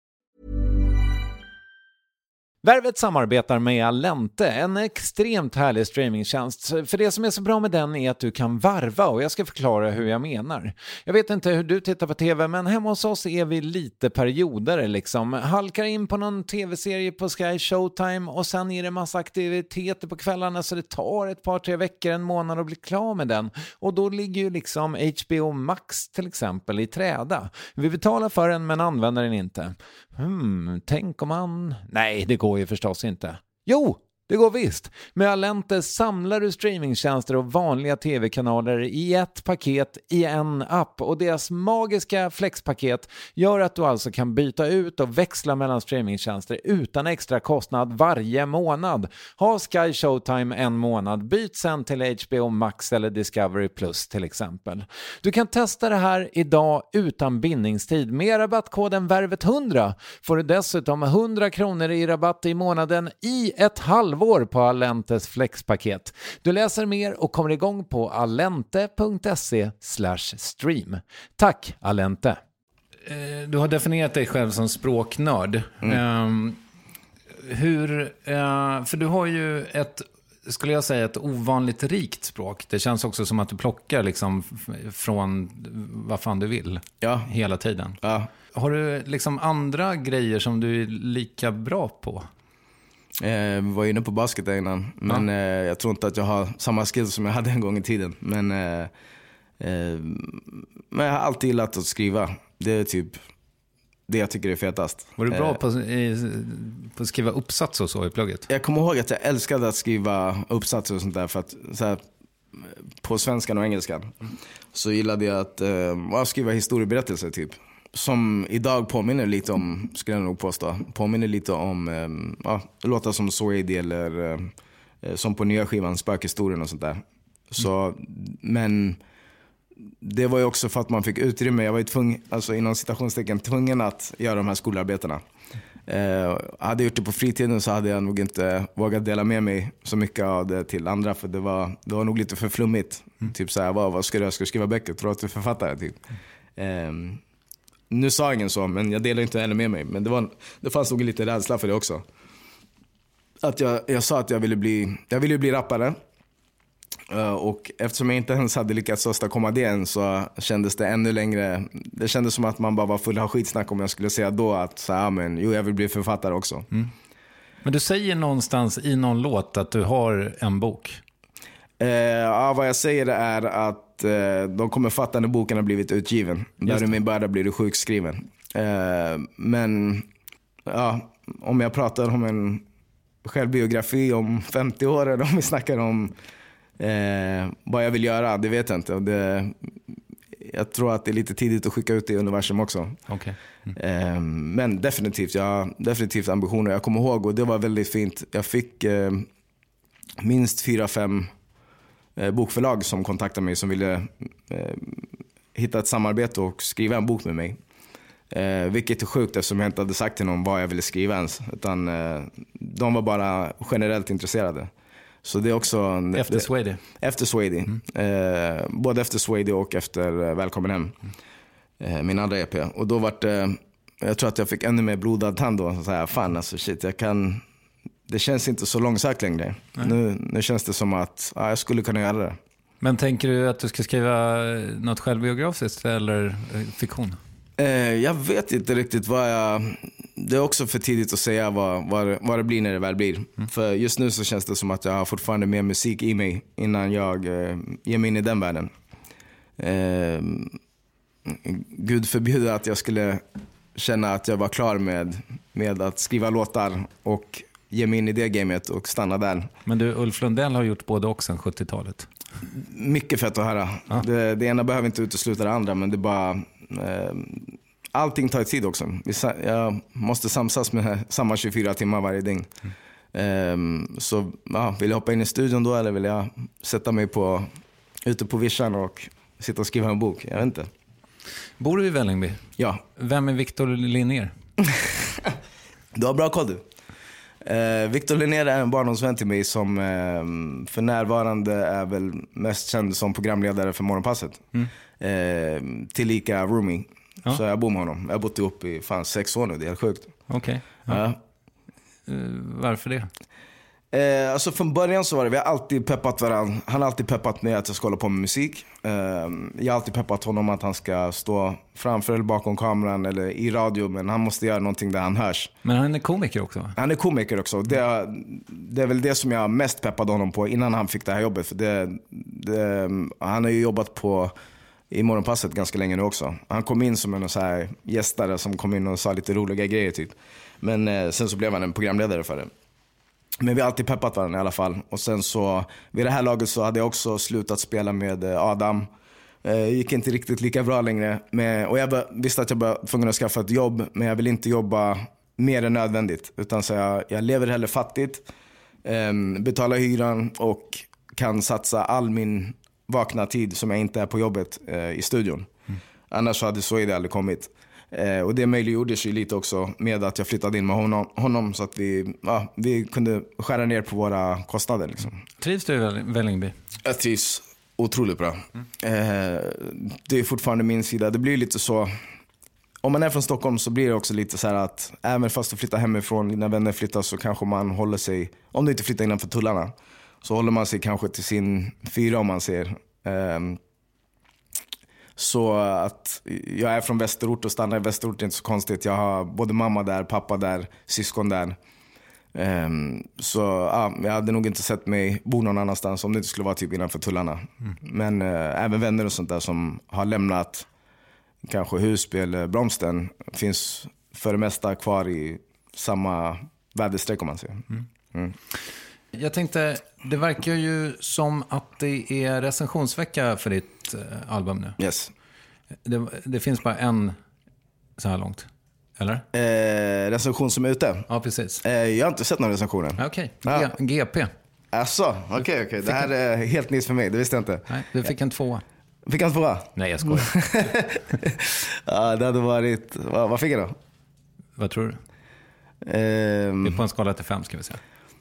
Värvet samarbetar med Allente, en extremt härlig streamingtjänst. För det som är så bra med den är att du kan varva, och jag ska förklara hur jag menar. Jag vet inte hur du tittar på tv, men hemma hos oss är vi lite perioder liksom. Halkar in på någon tv-serie på Sky Showtime och sen är det massa aktiviteter på kvällarna, så det tar ett par, tre veckor, en månad att bli klar med den. Och då ligger ju liksom H B O Max till exempel i träda. Vi betalar för den men använder den inte. Hmm, tänk om man... Nej, det går ju förstås inte. Jo, Det går visst. Med Allente samlar du streamingtjänster och vanliga tv-kanaler i ett paket i en app, och deras magiska flexpaket gör att du alltså kan byta ut och växla mellan streamingtjänster utan extra kostnad varje månad. Ha Sky Showtime en månad, byt sen till H B O Max eller Discovery Plus till exempel. Du kan testa det här idag utan bindningstid. Med rabattkoden Värvet hundra får du dessutom hundra kronor i rabatt i månaden i ett halvår på Allentes flexpaket. Du läser mer och kommer igång på allente punkt se slash stream. Tack Allente. Du har definierat dig själv som språknörd. Mm. Hur, för du har ju ett, skulle jag säga, ett ovanligt rikt språk. Det känns också som att du plockar liksom från vad fan du vill. Ja. Hela tiden. Ja. Har du liksom andra grejer som du är lika bra på? Jag var inne på basket innan, men ja. eh, jag tror inte att jag har samma skills som jag hade en gång i tiden. Men, eh, eh, men jag har alltid gillat att skriva. Det är typ det jag tycker är fetast. Var du bra eh, på, i, på att skriva uppsats och så i plugget? Jag kommer ihåg att jag älskade att skriva uppsatser och sånt där. För att så här, på svenskan och engelskan så gillade jag att eh, skriva historieberättelser typ. Som idag påminner lite om, skulle jag nog påstå, påminner lite om eh, ja, låtar som Swede eller eh, som på nya skivan Spökhistorien och sånt där. Så, mm. Men det var ju också för att man fick utrymme. Jag var ju tvungen, alltså inom citationstecken, tvungen att göra de här skolarbetena. Eh, hade jag gjort det på fritiden så hade jag nog inte vågat dela med mig så mycket av det till andra, för det var, det var nog lite för flummigt. Mm. Typ så här, vad, vad ska du, ska du skriva böcker? Tror att du är författare typ. Eh, Nu sa ingen så, men jag delar inte ännu med mig. Men det, var, det fanns nog lite rädsla för det också. Att jag, jag sa att jag ville bli, jag ville bli rappare. Uh, och eftersom jag inte ens hade lyckats åstadkomma det än, så kändes det ännu längre. Det kändes som att man bara var full av skitsnack om jag skulle säga då att så här, men, jo, jag vill bli författare också. Mm. Men du säger någonstans i någon låt att du har en bok. Uh, ja, vad jag säger är att de kommer fatta när boken har blivit utgiven. Där du min börda blir du sjukskriven. Eh, men ja, om jag pratar om en självbiografi om femtio år, eller om vi snackar om eh, vad jag vill göra, det vet jag inte. Och det, jag tror att det är lite tidigt att skicka ut det i universum också. Okay. Mm. Eh, men definitivt, jag har definitivt ambitioner. Jag kommer ihåg, och det var väldigt fint. Jag fick eh, minst fyra, fem bokförlag som kontaktade mig, som ville eh, hitta ett samarbete och skriva en bok med mig. Eh, vilket är sjukt, eftersom jag inte hade sagt till någon vad jag ville skriva ens. Utan eh, de var bara generellt intresserade. Så det är också... Efter Swede? Efter Swede. Mm. Eh, både efter Swede och efter eh, Välkommen hem. Eh, min andra E P. Och då var det... Jag tror att jag fick ännu mer blodad tand då. Så här, fan alltså shit, jag kan... Det känns inte så långsökt längre. Nu, nu känns det som att ja, jag skulle kunna göra det. Men tänker du att du ska skriva något självbiografiskt eller fiktion? Eh, jag vet inte riktigt vad jag... Det är också för tidigt att säga vad, vad, vad det blir när det väl blir. Mm. För just nu så känns det som att jag har fortfarande mer musik i mig innan jag eh, ger mig in i den världen. Eh, Gud förbjuder att jag skulle känna att jag var klar med, med att skriva låtar och ge mig in i det gamet och stanna där. Men du, Ulf Lundell har gjort både och sedan sjuttiotalet. Mycket fett att höra. Ah. Det, det ena behöver inte utesluta det andra, men det bara... Eh, allting tar tid också. Jag måste samsas med samma tjugofyra timmar varje dygn. Mm. Eh, så ja, vill jag hoppa in i studion då, eller vill jag sätta mig på, ute på vischan och sitta och skriva en bok? Jag vet inte. Bor du i Vällingby? Ja. Vem är Victor Linnér? Du har bra koll du. Eh, Victor Linnér är en barndomsvän till mig som eh, för närvarande är väl mest känd som programledare för Morgonpasset. Mm. Eh, tillika roomie. Ja. Så jag bor med honom. Jag har bott ihop i fan sex år nu, det är helt sjukt. Okej. Okay. Ja. Ja. Uh, varför det? Eh, alltså från början så var det, vi har alltid peppat varandra. Han har alltid peppat mig att jag ska hålla på med musik. Eh, jag har alltid peppat honom att han ska stå framför eller bakom kameran eller i radio, men han måste göra någonting där han hörs. Men han är komiker också, va? Han är komiker också. Det är, det är väl det som jag mest peppade honom på innan han fick det här jobbet. För det, det, han har ju jobbat på i Morgonpasset ganska länge nu också. Han kom in som en så här gästare som kom in och sa lite roliga grejer typ. Men eh, sen så blev han en programledare för det. Men vi har alltid peppat varandra i alla fall. Och sen så, vid det här laget så hade jag också slutat spela med Adam. Eh, gick inte riktigt lika bra längre. Men, och jag bara, visste att jag var tvungen att skaffa ett jobb. Men jag vill inte jobba mer än nödvändigt. Utan så jag, jag lever hellre fattigt. Eh, betalar hyran och kan satsa all min vakna tid som jag inte är på jobbet eh, i studion. Mm. Annars hade så är det aldrig kommit. Eh, och det möjliggjordes ju lite också med att jag flyttade in med honom, honom så att vi, ja, vi kunde skära ner på våra kostnader. Liksom. Trivs du i Vällingby? Jag trivs otroligt bra. Mm. Eh, det är fortfarande min sida. Det blir lite så, om man är från Stockholm så blir det också lite så här att även fast du flyttar hemifrån, dina vänner flyttar, så kanske man håller sig, om du inte flyttar innanför tullarna, så håller man sig kanske till sin fyra om man ser. Eh, Så att jag är från Västerort och stannar i Västerort är inte så konstigt. Jag har både mamma där, pappa där, syskon där. Um, så ja, jag hade nog inte sett mig bo någon annanstans om det inte skulle vara typ innanför tullarna. Mm. Men uh, även vänner och sånt där som har lämnat kanske Husby eller Bromsten finns för det mesta kvar i samma väderstreck om man säger. Mm. Mm. Jag tänkte, det verkar ju som att det är recensionsvecka för ditt eh, album nu. Yes. Det, det finns bara en så här långt, eller? Eh, recension som är ute? Ja, precis. Eh, jag har inte sett någon recensionen. Okej, okay. ja. G P. Asså, okej, okay, okej. Okay. Det här är helt nytt för mig, det visste jag inte. Nej, du fick en tvåa. Fick han tvåa? Nej, jag skojar. Ja, det hade varit... Vad, vad fick jag då? Vad tror du? Um... Det är på en skala till fem, ska vi säga.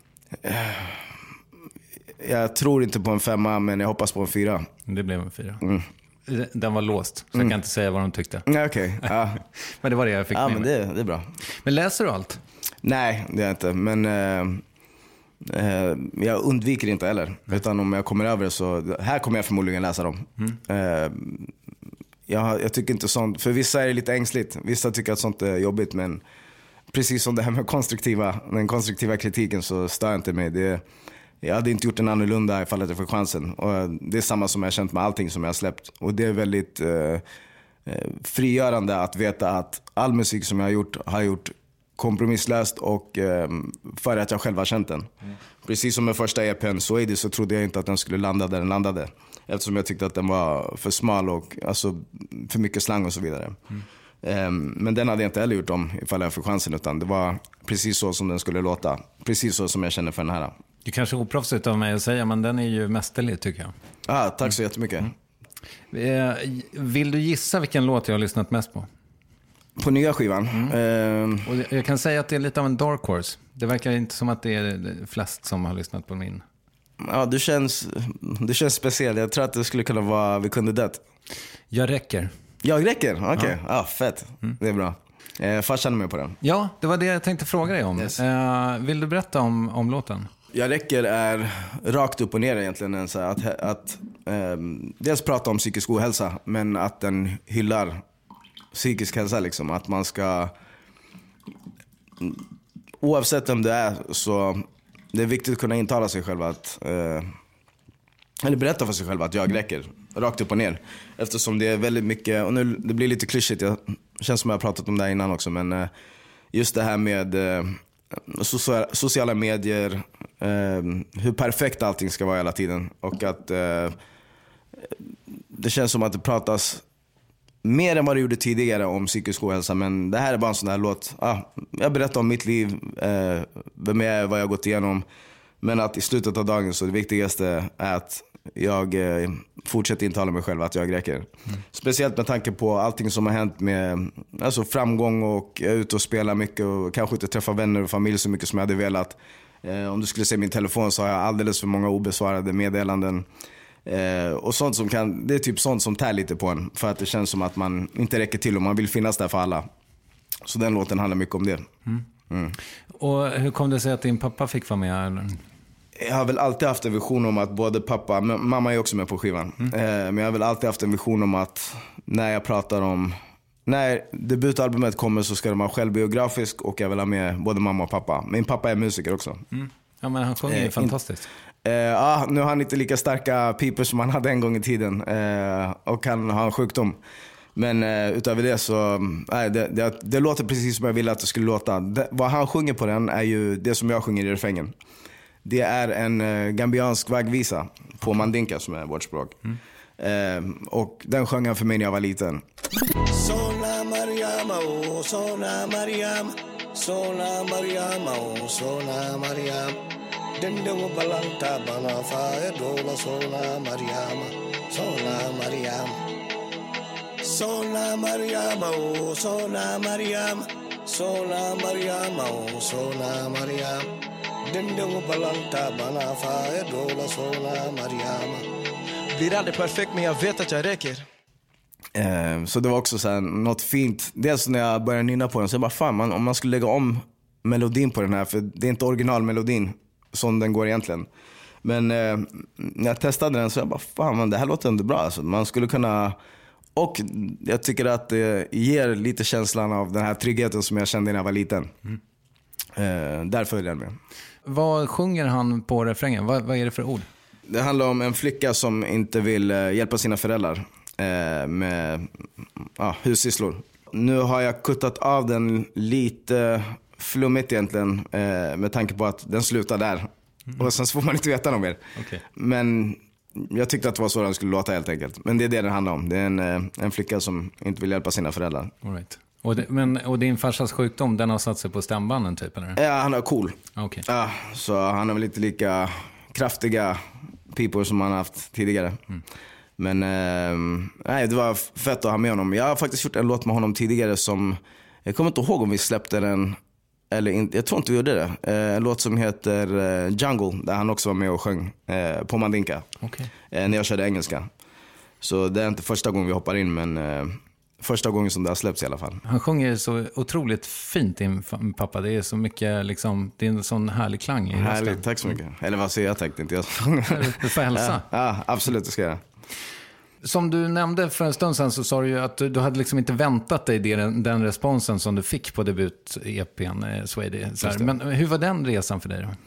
Jag tror inte på en femma, men jag hoppas på en fyra. Det blev en fyra. Mm. Den var låst, så mm. jag kan inte säga vad de tyckte. Nej, okej. Okay. Ja. Men det var det jag fick ja, med men det, det är bra. Men läser du allt? Nej, det är jag inte. Men eh, eh, jag undviker inte heller. Mm. Utan om jag kommer över det så... Här kommer jag förmodligen läsa dem. Mm. Eh, jag, jag tycker inte sånt... För vissa är det lite ängsligt. Vissa tycker att sånt är jobbigt, men... Precis som det här med konstruktiva, den konstruktiva kritiken så stör jag inte mig. Det, jag hade inte gjort en annorlunda ifall jag får chansen. Och det är samma som jag har känt med allting som jag har släppt. Och det är väldigt eh, frigörande att veta att all musik som jag har gjort har jag gjort kompromisslöst och eh, för att jag själv har känt den. Mm. Precis som med första E P:n, så är det, så trodde jag inte att den skulle landa där den landade. Eftersom jag tyckte att den var för smal och alltså, för mycket slang och så vidare. Mm. Men den hade jag inte heller gjort om ifall jag fick chansen, utan det var precis så som den skulle låta. Precis så som jag känner för den här. Det kanske är oproffsigt av mig att säga, men den är ju mästerlig tycker jag. Ah, tack så jättemycket. Mm. Vill du gissa vilken låt jag har lyssnat mest på? På nya skivan? Mm. Uh... Och jag kan säga att det är lite av en dark horse. Det verkar inte som att det är flest som har lyssnat på min. Ja, du känns, du känns speciell. Jag tror att det skulle kunna vara Vi kunde dött. Jag räcker. Jag räcker? Okej, okay. Ja. Ah, fett. Mm. Det är bra. Eh, Farsan är med på den. Ja, det var det jag tänkte fråga dig om. Yes. Eh, vill du berätta om, om låten? Jag räcker är rakt upp och ner egentligen. Så att, att, eh, dels prata om psykisk ohälsa, men att den hyllar psykisk hälsa. Liksom. Att man ska... Oavsett vem det är, så det är viktigt att kunna intala sig själv att... Eh, eller berätta för sig själv att jag räcker. Rakt upp och ner. Eftersom det är väldigt mycket... Och nu, det blir lite klyschigt. Jag känns som jag har pratat om det här innan också. Men eh, just det här med eh, sociala, sociala medier. Eh, hur perfekt allting ska vara hela tiden. Och att eh, det känns som att det pratas mer än vad det gjorde tidigare om psykisk ohälsa. Men det här är bara en sån här låt. Ah, jag berättar om mitt liv. Eh, vem jag är, vad jag har gått igenom. Men att i slutet av dagen så det viktigaste är att jag eh, fortsätter intala mig själv att jag räcker. Mm. Speciellt med tanke på allting som har hänt med alltså framgång och jag är ute och spelar mycket och kanske inte träffa vänner och familj så mycket som jag hade velat. Eh, om du skulle se min telefon så har jag alldeles för många obesvarade meddelanden. Eh, och sånt som kan, det är typ sånt som tär lite på en. För att det känns som att man inte räcker till och man vill finnas där för alla. Så den låten handlar mycket om det. Mm. Mm. Och hur kom det sig att din pappa fick vara med? Eller? Jag har väl alltid haft en vision om att både pappa, mamma är också med på skivan. Mm. Eh, men jag har väl alltid haft en vision om att när jag pratar om, när debutalbumet kommer så ska det vara självbiografisk och jag vill ha med både mamma och pappa. Min pappa är musiker också. Mm. Ja, men han sjunger ju eh, fantastiskt. Ja, eh, ah, nu har han inte lika starka piper som han hade en gång i tiden. Eh, och han har en sjukdom. Men eh, utöver det så nej, det, det, det låter precis som jag ville att det skulle låta. Det, vad han sjunger på den är ju det som jag sjunger i refrängen. Det är en uh, gambiansk vaggvisa på mandinka som är vårt språk. Mm. Uh, och den sjöng han för mig när jag var liten. Sona Mariama, oh, Sona Mariama, Sona Mariama, oh, Sona Mariama. Dende balanta bana fa dola Sona Mariama, Sona Mariama. Sona Mariama, oh, Sona Mariama, Sona Mariama, oh, Sona Mariama. Dende balanta bana fa dola Sona Mariama. Blir aldrig perfekt, men jag vet att jag räcker. Eh, så det var också så här, något fint. Dels när jag började nynna på den, så jag bara fan, man, om man skulle lägga om melodin på den här, för det är inte originalmelodin som den går egentligen. Men eh, när jag testade den så jag bara fan, man, det här låter ändå bra alltså. Man skulle kunna, och jag tycker att det ger lite känslan av den här tryggheten som jag kände när jag var liten. Mm. Eh, därför är den med. Vad sjunger han på refrängen? Vad, vad är det för ord? Det handlar om en flicka som inte vill eh, hjälpa sina föräldrar eh, med ja, hussysslor. Nu har jag kuttat av den lite flummigt egentligen, eh, med tanke på att den slutar där. Mm. Och sen så får man inte veta något mer. Okay. Men jag tyckte att det var så den skulle låta helt enkelt. Men det är det den handlar om. Det är en, eh, en flicka som inte vill hjälpa sina föräldrar. All right. Och, det, men, och din farsas sjukdom, den har satt sig på stämbanden typ, eller? Ja, han är cool. Okay. Ja, så han har väl inte lika kraftiga pipor som han har haft tidigare. Mm. Men eh, nej, det var fett att ha med honom. Jag har faktiskt gjort en låt med honom tidigare som, jag kommer inte ihåg om vi släppte den eller inte, jag tror inte vi gjorde det. Eh, en låt som heter eh, Jungle, där han också var med och sjöng eh, på mandinka. Okay. Eh, när jag körde engelska. Så det är inte första gången vi hoppar in, men eh, första gången som det har släppts i alla fall. Han sjunger så otroligt fint, din pappa. Det är så mycket, liksom, det är en sån härlig klang i rösten. Härligt, tack så mycket. Eller vad säger jag, tack, inte jag. Du får hälsa. Ja, ja, absolut, det ska jag. Som du nämnde för en stund sedan så sa du ju att du hade liksom inte väntat dig den, den responsen som du fick på debut-E P:n Swady. Men hur var den resan för dig då?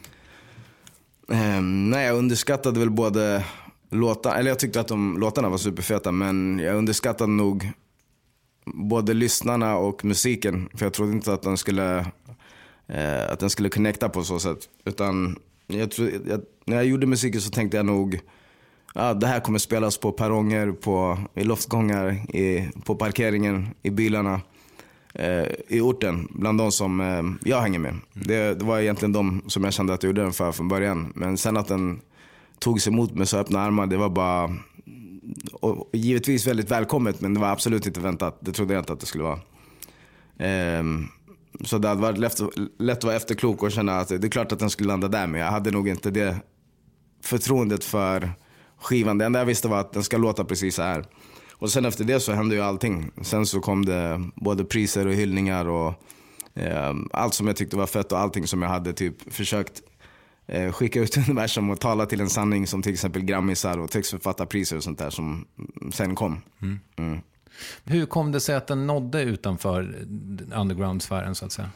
Um, nej, jag underskattade väl både låtar, eller jag tyckte att de låtarna var superfeta, men jag underskattade nog både lyssnarna och musiken, för jag trodde inte att den skulle eh, att den skulle connecta på så sätt, utan jag tror, jag, när jag gjorde musiken så tänkte jag nog ja, det här kommer spelas på perronger, på, i loftgångar, i, på parkeringen, i bilarna, eh, i orten, bland de som eh, jag hänger med. Det, det var egentligen de som jag kände att jag gjorde den för från början. Men sen att den tog sig emot med så öppna armar, det var bara, och givetvis väldigt välkommet, men det var absolut inte väntat. Det trodde jag inte att det skulle vara. Eh, så det hade varit lätt, lätt att vara efterklok och känna att det är klart att den skulle landa där, men jag hade nog inte det förtroendet för skivan. Det enda jag visste var att den ska låta precis så här. Och sen efter det så hände ju allting. Sen så kom det både priser och hyllningar och eh, allt som jag tyckte var fett, och allting som jag hade typ försökt eh, skicka ut universum och tala till en sanning, som till exempel Grammisar och textförfattarpriser och sånt där som sen kom. Mm. Mm. Hur kom det sig att den nådde utanför underground-sfären så att säga?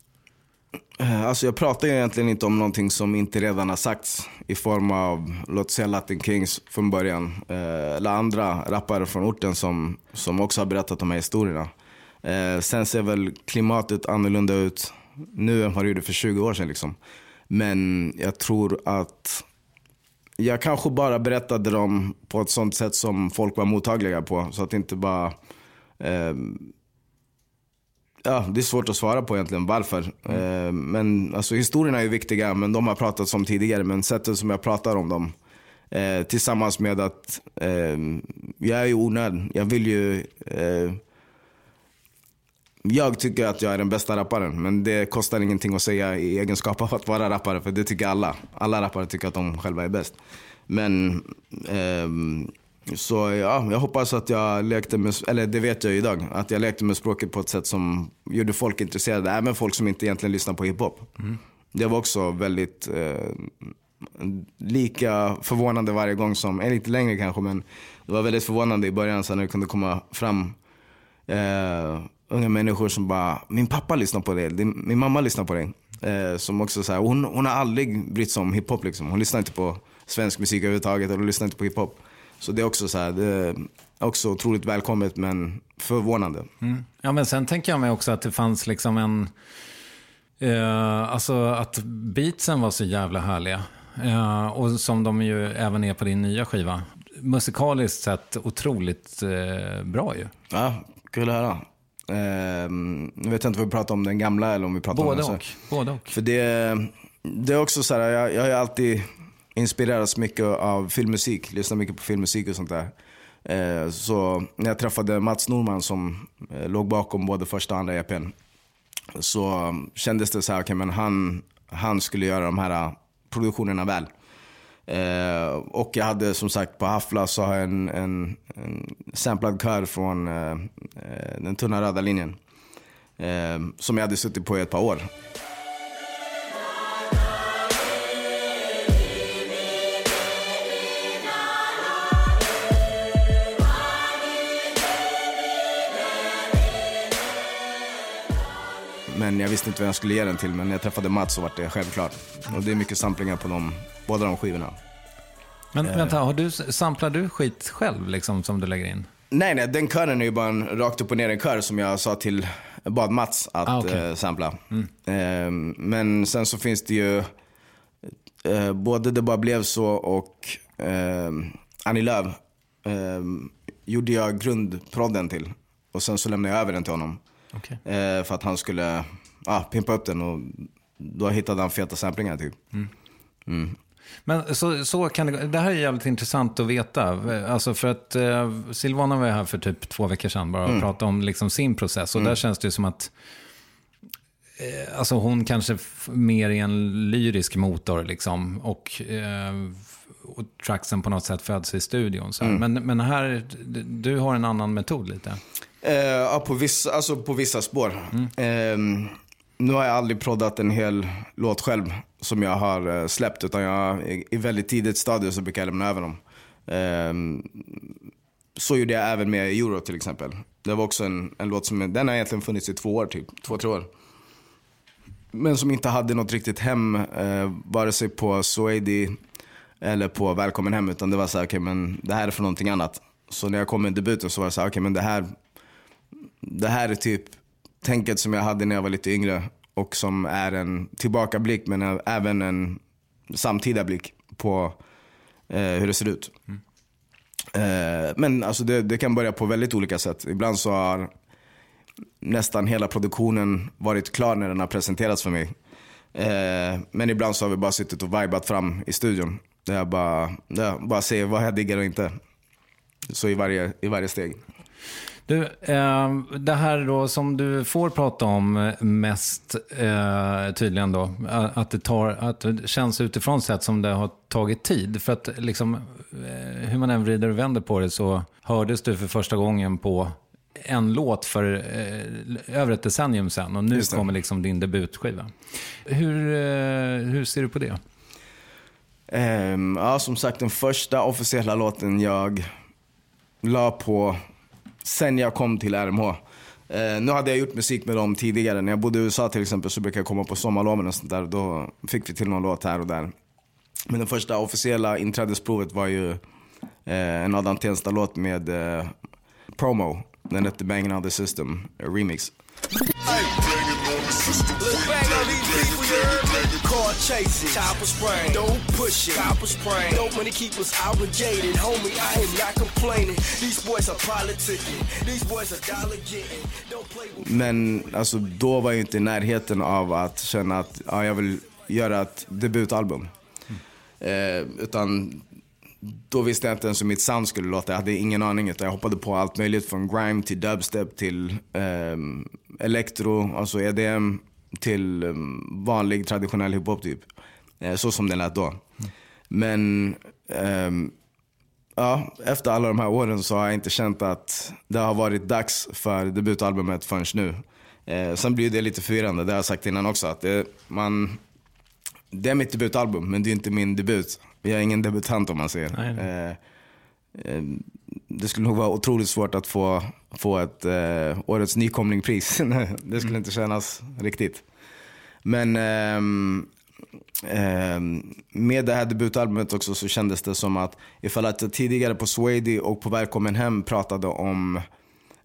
Alltså jag pratar ju egentligen inte om någonting som inte redan har sagts, i form av, låt säga, Latin Kings från början, eller andra rappare från orten som, som också har berättat de här historierna. Sen ser väl klimatet annorlunda ut nu än vad det gjorde för tjugo år sedan liksom. Men jag tror att jag kanske bara berättade dem på ett sånt sätt som folk var mottagliga på, så att det inte bara eh, ja, det är svårt att svara på egentligen varför. Mm. Eh, men alltså historierna är ju viktiga, men de har pratat om tidigare. Men sättet som jag pratar om dem, eh, tillsammans med att eh, jag är ju onöd. Jag vill ju eh, jag tycker att jag är den bästa rapparen, men det kostar ingenting att säga i egenskap av att vara rappare, för det tycker alla. Alla rappare tycker att de själva är bäst. Men eh, så ja, jag hoppas att jag lekte med, eller det vet jag ju idag, att jag lekte med språket på ett sätt som gjorde folk intresserade, även folk som inte egentligen lyssnar på hiphop. Mm. Det var också väldigt eh, lika förvånande varje gång som, eller lite längre kanske, men det var väldigt förvånande i början så när det kunde komma fram eh, unga människor som bara, min pappa lyssnar på det, min mamma lyssnar på det. Eh, som också så här, hon, hon har aldrig brytt sig om hiphop liksom. Hon lyssnar inte på svensk musik överhuvudtaget, och hon lyssnar inte på hiphop. Så det är också så här, det är också otroligt välkommet, men förvånande. Mm. Ja, men sen tänker jag mig också att det fanns liksom en Uh, alltså att beatsen var så jävla härliga. Uh, och som de ju även är på din nya skiva. Musikaliskt sett otroligt uh, bra ju. Ja, kul att höra. Uh, nu vet jag inte vad vi pratar om, den gamla eller om vi pratar både om den. Och, både och. För det, det är också så här, jag, jag har alltid inspirerats mycket av filmmusik. Lyssnar mycket på filmmusik och sånt där. Uh, så när jag träffade Mats Norman som uh, låg bakom både första och andra E P:n, så kändes det så här, okay, men han, han skulle göra de här produktionerna väl. Eh, och jag hade som sagt på Hafla så har jag en, en, en samplad kör från eh, den tunna röda linjen. Eh, som jag hade suttit på i ett par år. Men jag visste inte vad jag skulle ge den till. Men när jag träffade Mats så var det självklart. Och det är mycket samplingar på de, båda de skivorna. Men eh. vänta, har du, samplar du skit själv liksom, som du lägger in? Nej, nej, den kören är ju bara en rakt upp och ner en kör som jag sa till, bad Mats att ah, okay. eh, sampla. Mm. Eh, men sen så finns det ju eh, både Det bara blev så och eh, Annie Lööf eh, gjorde jag grundprodden till. Och sen så lämnade jag över den till honom. Okay. Eh, för att han skulle ah, pimpa upp den. Och då hittade han feta samplingar typ. Mm. Mm. Men så, så kan det, det här är jävligt intressant att veta. Alltså för att eh, Silvana var här för typ två veckor sedan bara och mm. pratade om liksom sin process. Och mm. där känns det ju som att eh, alltså hon kanske f- mer är en lyrisk motor liksom. Och, eh, och tracksen på något sätt föds i studion. Så mm. Men, men här, du har en annan metod lite. Eh, ja, på vissa, alltså på vissa spår. Mm. Eh, nu har jag aldrig proddat en hel låt själv som jag har eh, släppt, utan jag i väldigt tidigt stadie så brukar jag lämna över dem. Eh, så gjorde jag även med Euro till exempel. Det var också en, en låt som, den har egentligen funnits i två år typ, två, tre år. Men som inte hade något riktigt hem, eh, vare sig på Suede eller på Välkommen hem, utan det var så här, okej, okay, men det här är för någonting annat. Så när jag kom med debuten så var det så här, okej, okay, men det här det här är typ tänket som jag hade när jag var lite yngre och som är en tillbakablick men även en samtida blick på eh, hur det ser ut. Mm. Eh, men alltså det, det kan börja på väldigt olika sätt. Ibland så har nästan hela produktionen varit klar när den har presenterats för mig. Eh, men ibland så har vi bara suttit och vibat fram i studion. Där jag bara, där jag bara ser vad jag diggar och inte. Så i varje, i varje steg. Du, eh, det här då som du får prata om mest eh, tydligen då, att det, tar, att det känns utifrån sätt som det har tagit tid. För att liksom, eh, hur man än vrider och vänder på det så hördes du för första gången på en låt för eh, över ett decennium sedan. Och nu kommer liksom din debutskiva. Hur, eh, hur ser du på det? Um, ja, som sagt, den första officiella låten jag la på sen jag kom till R M H. Uh, nu hade jag gjort musik med dem tidigare. När jag bodde i U S A till exempel så brukade jag komma på sommarloven och sånt där. Då fick vi till någon låt här och där. Men den första officiella inträdesprovet var ju uh, en Adam Tensta-låt med uh, Promo. Den hette Banging on the System, remix. Car chasing, chopper spraying, don't push it, copper spraying, don't money keep us obligated, homie, I am not complaining, these boys are politicking, these boys are dollar getting, don't play with. Men alltså då var jag inte i närheten av att känna att ja, jag vill göra ett debutalbum. Mm. Eh, utan då visste jag inte ens hur mitt sound skulle låta. Jag hade ingen aning. Jag hoppade på allt möjligt från grime till dubstep till eh, elektro, alltså E D M, till eh, vanlig traditionell hiphop typ. Eh, så som det lät då. Mm. Men eh, ja, efter alla de här åren så har jag inte känt att det har varit dags för debutalbumet förrän nu. Eh, sen blir det lite förvirrande, det har jag sagt innan också. Att det, man, det är mitt debutalbum, men det är inte min debut. Jag är ingen debutant om man säger. Nej, nej. Eh, eh, det skulle nog vara otroligt svårt att få, få ett eh, årets nykomlingpris. Det skulle mm. inte kännas riktigt. Men eh, eh, med det här debutalbumet också så kändes det som att ifall att jag tidigare på Suede och på Välkommen hem pratade om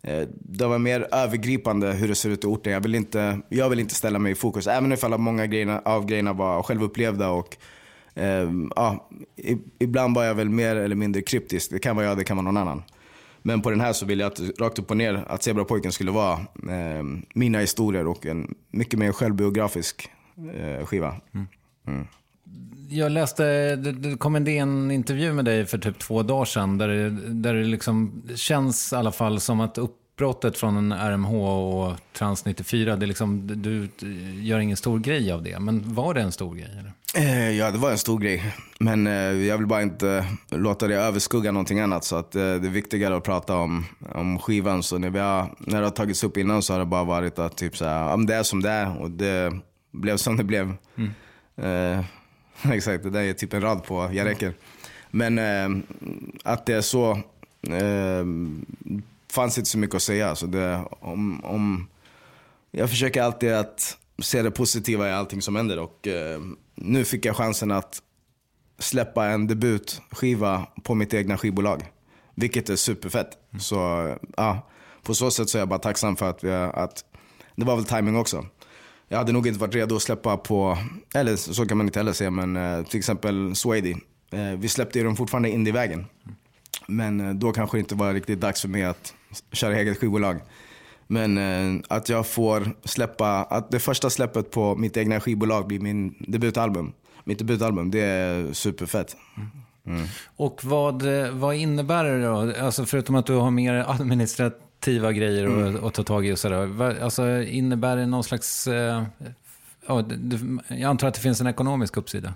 eh, det var mer övergripande hur det ser ut i orten. Jag vill inte, jag vill inte ställa mig i fokus, även ifall många grejerna, av grejerna var självupplevda och eh, ja, i, ibland var jag väl mer eller mindre kryptisk. Det kan vara jag, det kan vara någon annan. Men på den här så vill jag att rakt upp och ner att Zebrapojken skulle vara eh, mina historier och en mycket mer självbiografisk eh, skiva. Mm. Mm. Jag läste, det, det kom en, en intervju med dig för typ två dagar sedan där det, där det liksom känns i alla fall som att uppbrottet från en R M H och Trans nittiofyra, det liksom, du gör ingen stor grej av det. Men var det en stor grej? Eller? Eh, ja, det var en stor grej. Men eh, jag vill bara inte låta det överskugga någonting annat. Så att eh, det är viktigare att prata om, om skivan. Så när, vi har, när det har tagits upp innan så har det bara varit att typ så här, ja, det är som det är. Och det blev som det blev. Mm. Eh, exakt, det där är typ en rad på jag räcker. Men eh, att det är så eh, fanns inte så mycket att säga. Så det, om, om, jag försöker alltid att se det positiva i allting som händer. Och eh, nu fick jag chansen att släppa en debutskiva på mitt egna skivbolag, vilket är superfett. Mm. Så ja, på så sätt så är jag bara tacksam för att, vi, att det var väl timing också. Jag hade nog inte varit redo att släppa på, eller så kan man inte heller säga, men eh, till exempel Swady. Eh, vi släppte ju dem fortfarande in i vägen. Mm. Men eh, då kanske det inte var riktigt dags för mig att köra eget skivbolag. Men eh, att jag får släppa, att det första släppet på mitt egna skivbolag blir min debutalbum. Mitt debutalbum, det är superfett. Mm. Och vad, vad innebär det då? Alltså förutom att du har mer administrativa grejer mm. att, att ta tag i och sådär. Alltså innebär det någon slags, eh, ja, det, jag antar att det finns en ekonomisk uppsida.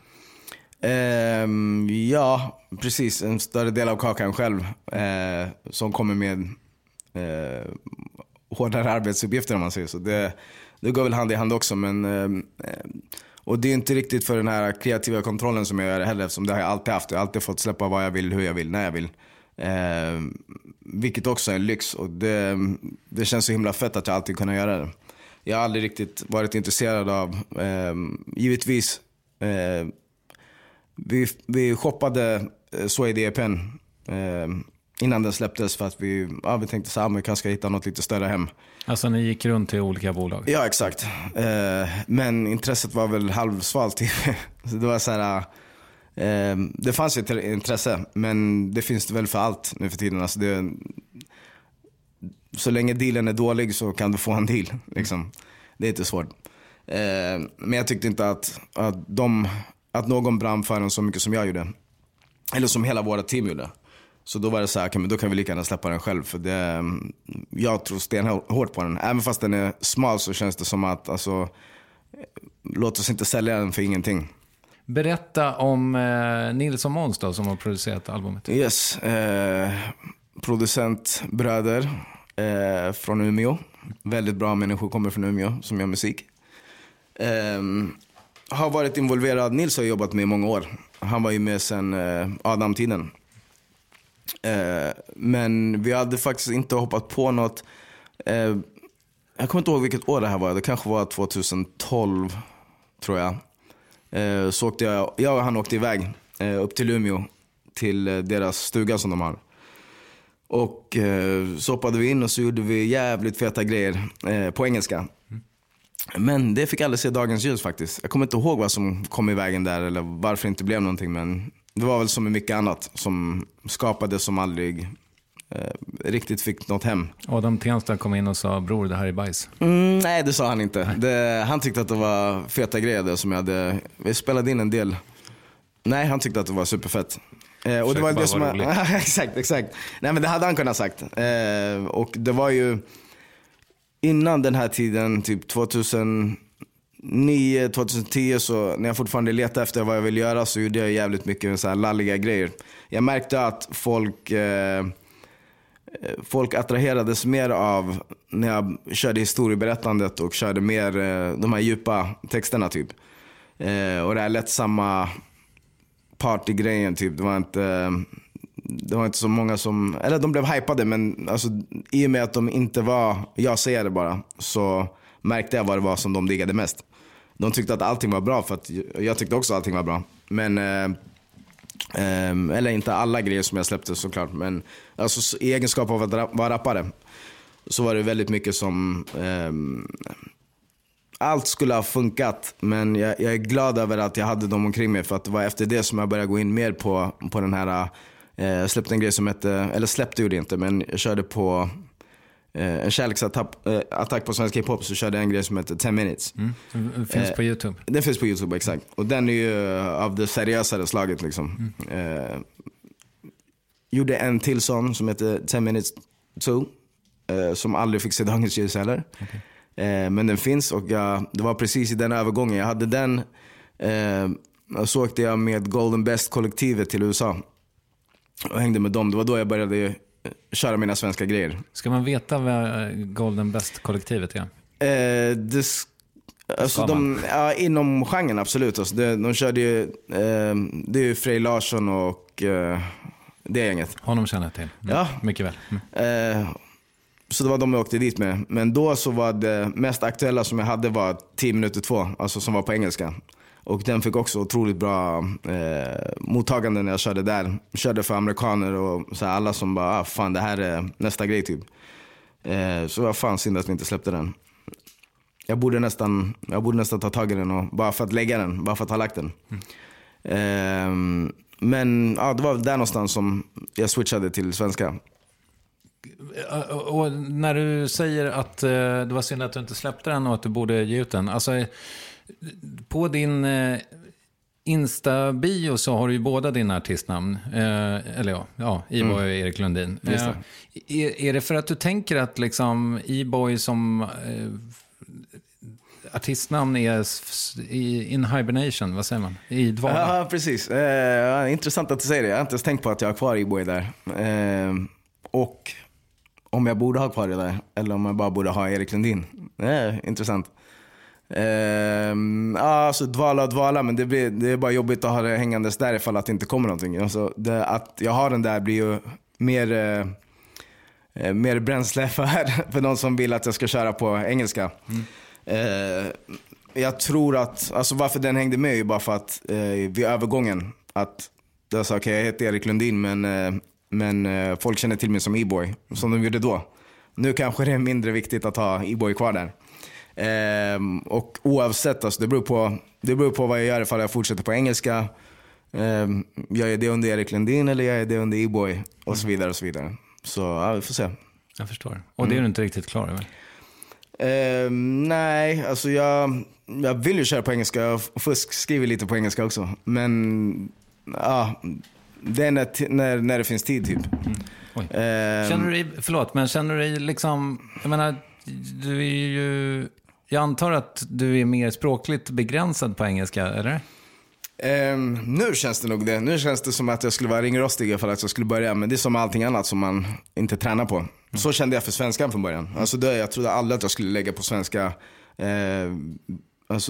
Eh, ja, precis. En större del av kakan själv eh, som kommer med eh, hårdare arbetsuppgifter om man säger så. Det, det går väl hand i hand också, men eh, och det är inte riktigt för den här kreativa kontrollen som jag gör heller, eftersom det har jag alltid haft. Jag har alltid fått släppa vad jag vill, hur jag vill, när jag vill. Eh, vilket också är en lyx, och det, det känns så himla fett att jag alltid kunnat göra det. Jag har aldrig riktigt varit intresserad av, eh, givetvis, eh, vi, vi shoppade Swady E P:n eh, innan den släpptes för att vi, ja, vi tänkte så här, vi kanske ska hitta något lite större hem. Alltså ni gick runt till olika bolag? Ja, exakt. Eh, men intresset var väl halvsvalt. Så det var så här, eh, det fanns ett intresse, men det finns det väl för allt nu för tiden. Alltså det, så länge dealen är dålig så kan du få en deal. Liksom. Det är inte svårt. Eh, men jag tyckte inte att, att, de, att någon brann för den så mycket som jag gjorde. Eller som hela våra team gjorde. Så då var det så här, okay, men då kan vi lika gärna släppa den själv. För det, jag tror stenhårt på den. Även fast den är smal så känns det som att, alltså, låt oss inte sälja den för ingenting. Berätta om eh, Nils och Måns då, som har producerat albumet. Yes, eh, producentbröder eh, från Umeå. Väldigt bra människor, kommer från Umeå som gör musik. Eh, har varit involverad, Nils har jobbat med i många år. Han var ju med sedan eh, Adam-tiden. Eh, men vi hade faktiskt inte hoppat på något. Eh, jag kommer inte ihåg vilket år det här var. Det kanske var tjugohundratolv, tror jag. Eh, så åkte jag, jag och han åkte iväg eh, upp till Umeå, till eh, deras stuga som de har. Och eh, så hoppade vi in och så gjorde vi jävligt feta grejer eh, på engelska. Mm. Men det fick aldrig se dagens ljus faktiskt. Jag kommer inte ihåg vad som kom i vägen där eller varför det inte blev någonting, men det var väl som med mycket annat som skapade som aldrig eh, riktigt fick något hem. Adam Tensta kom in och sa, bror, det här är bajs. Mm, nej, det sa han inte. Det, han tyckte att det var feta grejer som jag hade. Vi spelade in en del. Nej, han tyckte att det var superfett. Eh, och det var det som jag, exakt, exakt. Nej, men det hade han kunnat sagt. Eh, och det var ju innan den här tiden, typ tjugohundranio, tjugohundratio, så när jag fortfarande letade efter vad jag ville göra så gjorde jag jävligt mycket så här lalliga grejer. Jag märkte att folk eh, folk attraherades mer av när jag körde historieberättandet och körde mer eh, de här djupa texterna typ. Eh, och det här lättsamma partygrejen typ, det var inte det var inte så många som, eller de blev hypade, men alltså, i och med att de inte var, jag säger det bara, så märkte jag vad det var som de diggade mest. De tyckte att allting var bra, för att jag tyckte också att allting var bra. Men eh, eh, eller inte alla grejer som jag släppte såklart, men alltså, i egenskap av att vara rappare så var det väldigt mycket som eh, allt skulle ha funkat, men jag, jag är glad över att jag hade dem omkring mig, för att det var efter det som jag började gå in mer på, på den här, eh, jag släppte en grej som hette, eller släppte gjorde inte, men jag körde på eh, en kärleksattack eh, attack på svensk hiphop, så körde jag en grej som heter ten minutes. Mm. Den finns eh, på YouTube. Den finns på YouTube, exakt. Och den är ju av det seriösare slaget liksom. Mm. Eh, gjorde en till sån som heter ten minutes two, eh, som aldrig fick se dagens ljus heller. Okay. Eh, men den finns, och jag, det var precis i den övergången. Jag hade den, eh, och så åkte jag med Golden Best-kollektivet till U S A och hängde med dem. Det var då jag började köra mina svenska grejer. Ska man veta vad Golden Best-kollektivet är? Eh, det, alltså de, ja, inom genren absolut. Alltså de, de körde ju, eh, det är ju Frej Larsson och eh, det är inget. Honom känner jag till. Mm. Ja. Mycket väl. Mm. Eh, Så det var de jag åkte dit med. Men då så var det mest aktuella som jag hade var tio minuter två, alltså som var på engelska. Och den fick också otroligt bra eh, mottagande när jag körde där. Jag körde för amerikaner och så här, alla som bara, ah, fan det här är nästa grej typ. Eh, så var fan synd att vi inte släppte den. Jag borde nästan, jag borde nästan ta tag i den, och, bara för att lägga den, bara för att ha lagt den. Mm. Eh, men ja, det var där någonstans som jag switchade till svenska. Och när du säger att det var synd att du inte släppte den och att du borde ge ut den, alltså på din Insta-bio så har du ju båda dina artistnamn, eller ja, ja E-boy mm. och Erik Lundin. Är, är det för att du tänker att liksom E-boy som eh, artistnamn är in hibernation, vad säger man? I dvala? Ja, precis. Eh, intressant att du säger det. Jag har inte ens tänkt på att jag har kvar E-boy där. Eh, och om jag borde ha kvar det där, eller om jag bara borde ha Erik Lundin. Det är intressant. Ehm, alltså dvala och dvala, men det, blir, det är bara jobbigt att ha det hängandes där ifall att det inte kommer någonting. Alltså, det, att jag har den där blir ju mer, eh, mer bränsle för, för någon som vill att jag ska köra på engelska. Mm. Eh, jag tror att, alltså varför den hängde med är ju bara för att eh, vid övergången, att jag sa okej, okay, jag heter Erik Lundin, men eh, Men eh, folk känner till mig som E-boy, som de gjorde då. Nu kanske det är mindre viktigt att ha E-boy kvar där. Eh, och oavsett, alltså, det, beror på, det beror på vad jag gör, ifall jag fortsätter på engelska. Eh, jag är det under Erik Lundin eller jag är det under E-boy, och så vidare och så vidare. Så ja, vi får se. Jag förstår. Och det är du inte riktigt klar över? Eh, nej, alltså jag, jag vill ju köra på engelska. Jag fusk skriver lite på engelska också. Men ja... Det är när, när, när det finns tid typ. Mm. Oj. Eh, känner du dig, förlåt, men känner du dig liksom, jag menar, du är ju, jag antar att du är mer språkligt begränsad på engelska, eller? Eh, nu känns det nog det. Nu känns det som att jag skulle vara ringrostig för att jag skulle börja, men det är som allting annat som man inte tränar på. Mm. Så kände jag för svenskan från början. Mm. Alltså det, jag trodde aldrig att jag skulle lägga på svenska. Eh, alltså,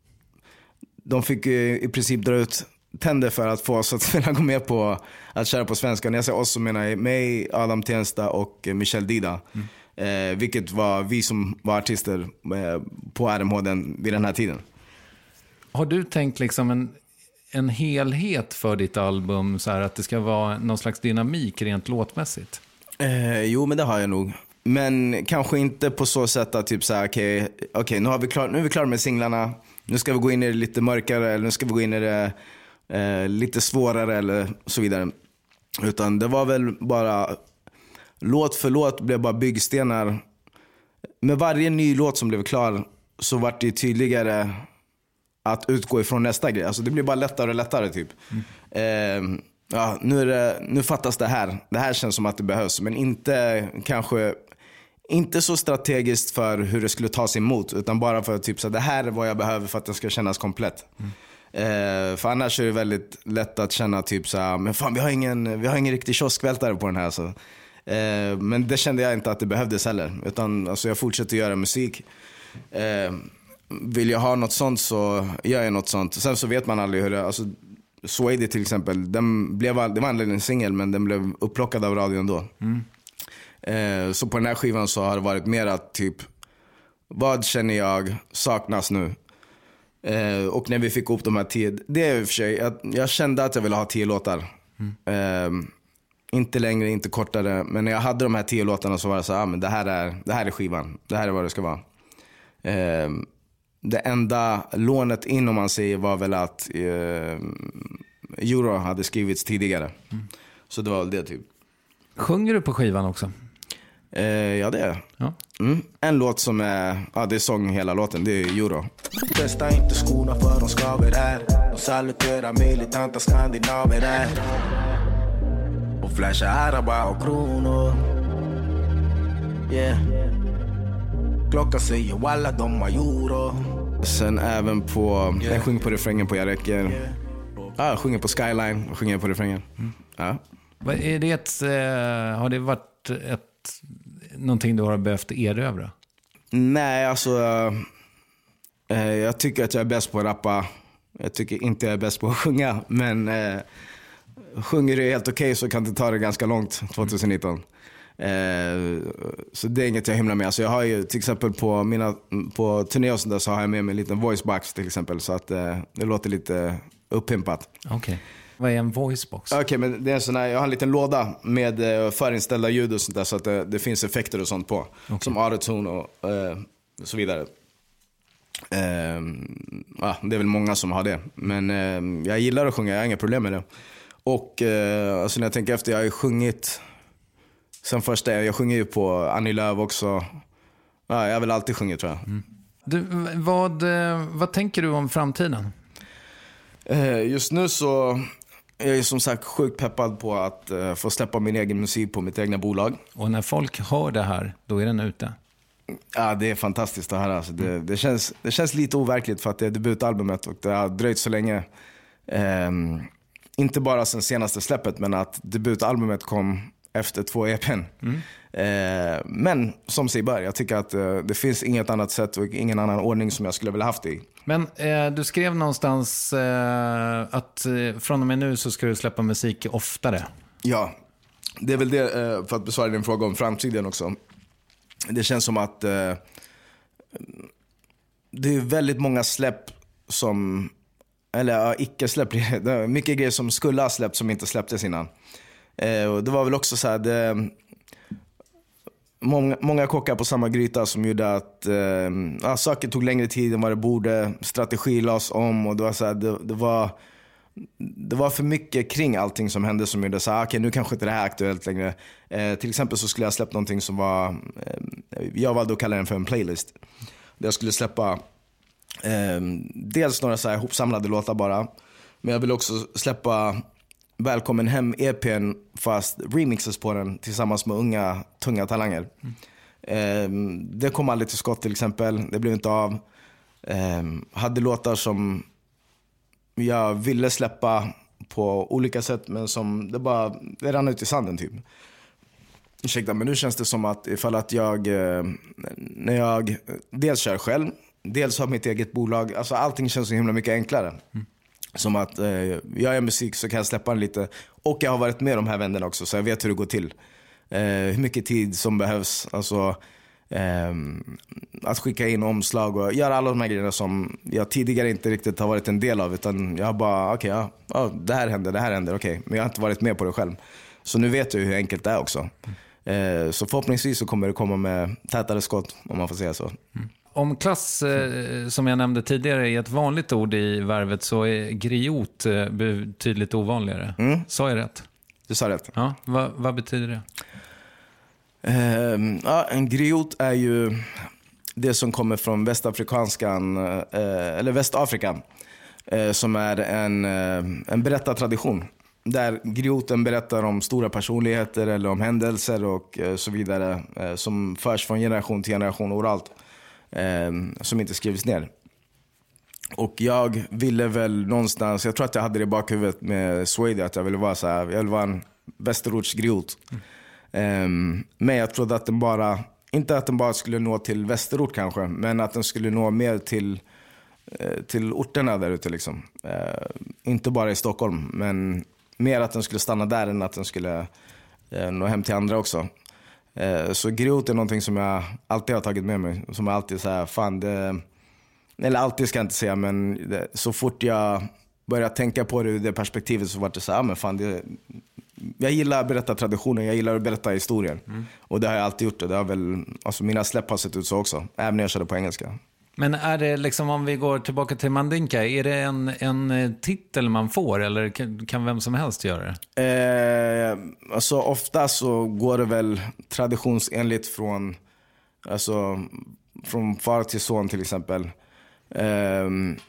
de fick i princip dra ut tänder för att få oss att kunna gå med på att köra på svenska. När jag säger oss så menar jag mig, Adam Tensta och Michel Dida. Mm. Eh, vilket var vi som var artister eh, på R M H den, vid den här tiden. Har du tänkt liksom en, en helhet för ditt album, så här att det ska vara någon slags dynamik rent låtmässigt? Eh, jo, men det har jag nog. Men kanske inte på så sätt att typ så här, okej, okay, okay, nu, har vi klar, nu är vi klara med singlarna. Nu ska vi gå in i det lite mörkare, eller nu ska vi gå in i det Eh, lite svårare eller så vidare. Utan det var väl bara låt för låt blev bara byggstenar. Med varje ny låt som blev klar så var det tydligare att utgå ifrån nästa grej. Alltså det blir bara lättare och lättare typ. Mm. eh, ja, nu, är det, nu fattas det här. Det här känns som att det behövs, men inte kanske inte så strategiskt för hur det skulle tas emot, utan bara för typ så det här är vad jag behöver för att det ska kännas komplett. Mm. Eh, för annars är det väldigt lätt att känna typ så här, men fan vi har ingen, vi har ingen riktig kioskvältare på den här så. Eh, men det kände jag inte att det behövdes heller, utan alltså, jag fortsätter göra musik. Eh, vill jag ha något sånt så gör jag något sånt. Sen så vet man aldrig hur det, alltså Sway till exempel, den blev, det var en singel men den blev upplockad av radion då. Mm. Eh, så på den här skivan så har det varit mer att typ, vad känner jag saknas nu? Eh, och när vi fick upp de här tio, det är i och för sig, jag, jag kände att jag ville ha tio låtar. Mm. Eh, Inte längre, inte kortare. Men när jag hade de här tio låtarna så var det så här, ah, men det här är, det här är skivan. Det här är vad det ska vara. Eh, det enda lånet in, om man säger, var väl att eh, Euro hade skrivits tidigare. Mm. Så det var väl det typ. Sjunger du på skivan också? Eh, ja, det är ja. Mm. En låt som är, ja, det är sång hela låten, det är Euro. Testa inte skorna för de skaver här. De saluterar militanta skandinaver här. Och flasha arabar och kronor. Yeah. Klockan säger walla de har euro. Sen även på, yeah. jag sjunger på refrängen på Jag räcker. Yeah. Ja, jag sjunger på Skyline, jag sjunger på refrängen. Mm. Ja. Är det ett, eh, har det varit ett, någonting du har behövt erövra? Nej, alltså eh, jag tycker att jag är bäst på att rappa. Jag tycker inte jag är bäst på att sjunga. Men eh, sjunger det helt okej okay, så kan det ta det ganska långt tjugonitton. Eh, så det är inget jag himlar med. Alltså jag har ju till exempel på mina på turné och sånt där, så har jag med mig en liten voicebox till exempel. Så att eh, det låter lite upppimpat. Okej. Okay. Vad är en voicebox? Okej, okay, men det är en sån här, jag har en liten låda med eh, förinställda ljud och sånt där, så att det, det finns effekter och sånt på. Okay. Som autotune och eh, så vidare. Eh, ja, det är väl många som har det. Men eh, jag gillar att sjunga, jag har inga problem med det. Och eh, alltså när jag tänker efter, jag har ju sjungit sen första, jag sjunger ju på Annie Lööf också. Ja, jag har väl alltid sjungit, tror jag. Mm. Du, vad, vad tänker du om framtiden? Eh, just nu så jag är som sagt sjukt peppad på att uh, få släppa min egen musik på mitt egna bolag. Och när folk hör det här, då är den ute? Ja, det är fantastiskt det här. Alltså. Det, mm. det, känns, det känns lite overkligt för att det är debutalbumet och det har dröjt så länge. Um, inte bara sen senaste släppet, men att debutalbumet kom efter två E P:n. Mm. Uh, men som sig bör, jag tycker att uh, det finns inget annat sätt och ingen annan ordning som jag skulle vilja haft det i. Men eh, du skrev någonstans eh, att eh, från och med nu så ska du släppa musik oftare. Ja, det är väl det, eh, för att besvara din fråga om framtiden också. Det känns som att eh, det är väldigt många släpp som, eller ja, icke-släpp, det är mycket grejer som skulle ha släppt som inte släpptes innan. Eh, och det var väl också så här, det, Många, många kockar på samma gryta som gjorde att eh, ja, saker tog längre tid än vad det borde. Strategi lades om och det var, så här, det, det, var, det var för mycket kring allting som hände som gjorde så här, okej, okay, nu kanske inte det här är aktuellt längre. Eh, till exempel så skulle jag släppa någonting som var, eh, jag valde att kalla den för en playlist. Där jag skulle släppa eh, dels några så här hopsamlade låtar bara. Men jag ville också släppa Välkommen hem E P:n fast remixes på den tillsammans med unga, tunga talanger. Mm. Eh, det kom aldrig till skott till exempel. Det blev inte av. Eh, hade låtar som jag ville släppa på olika sätt, men som det bara det rann ut i sanden typ. Ursäkta, men nu känns det som att ifall att jag eh, när jag dels kör själv, dels har mitt eget bolag, alltså allting känns så himla mycket enklare. Mm. Som att eh, jag gör musik så kan jag släppa den lite. Och jag har varit med de här vännerna också, så jag vet hur det går till. Eh, hur mycket tid som behövs. Alltså eh, att skicka in omslag och göra alla de här grejerna som jag tidigare inte riktigt har varit en del av. Utan jag har bara, okej, okay, ja, ja, det här händer, det här händer, okej. Okay. Men jag har inte varit med på det själv. Så nu vet jag hur enkelt det är också. Eh, så förhoppningsvis så kommer det komma med tätare skott, om man får säga så. Mm. Om klass, eh, som jag nämnde tidigare, är ett vanligt ord i Värvet, så är griot eh, betydligt ovanligare. Mm. Så är rätt? Du sa rätt. Ja, vad, vad betyder det? Eh, ja, en griot är ju det som kommer från västafrikanskan, eh, eller Västafrika, eh, som är en, eh, en berättartradition. Där grioten berättar om stora personligheter eller om händelser och eh, så vidare, eh, som förs från generation till generation oralt. Eh, som inte skrivs ner. Och jag ville väl någonstans, jag tror att jag hade det i bakhuvudet med Swede, att jag ville vara så här, jag ville vara en västerortsgriot. Mm. eh, Men jag trodde att den bara, inte att den bara skulle nå till västerort kanske, men att den skulle nå mer till eh, till orterna där ute liksom. eh, Inte bara i Stockholm, men mer att den skulle stanna där än att den skulle eh, nå hem till andra också. Så griot är någonting som jag alltid har tagit med mig. Som jag alltid säger, fan det, eller alltid ska jag inte säga, men det, så fort jag började tänka på det ur det perspektivet så var det så här, men fan det, jag gillar att berätta traditionen, jag gillar att berätta historien. Mm. Och det har jag alltid gjort. Det har väl, alltså mina släpp har sett ut så också, även när jag körde på engelska. Men är det liksom, om vi går tillbaka till Mandinka, är det en, en titel man får eller kan, kan vem som helst göra det? Eh, alltså ofta så går det väl traditionsenligt från, alltså, från far till son till exempel. Eh,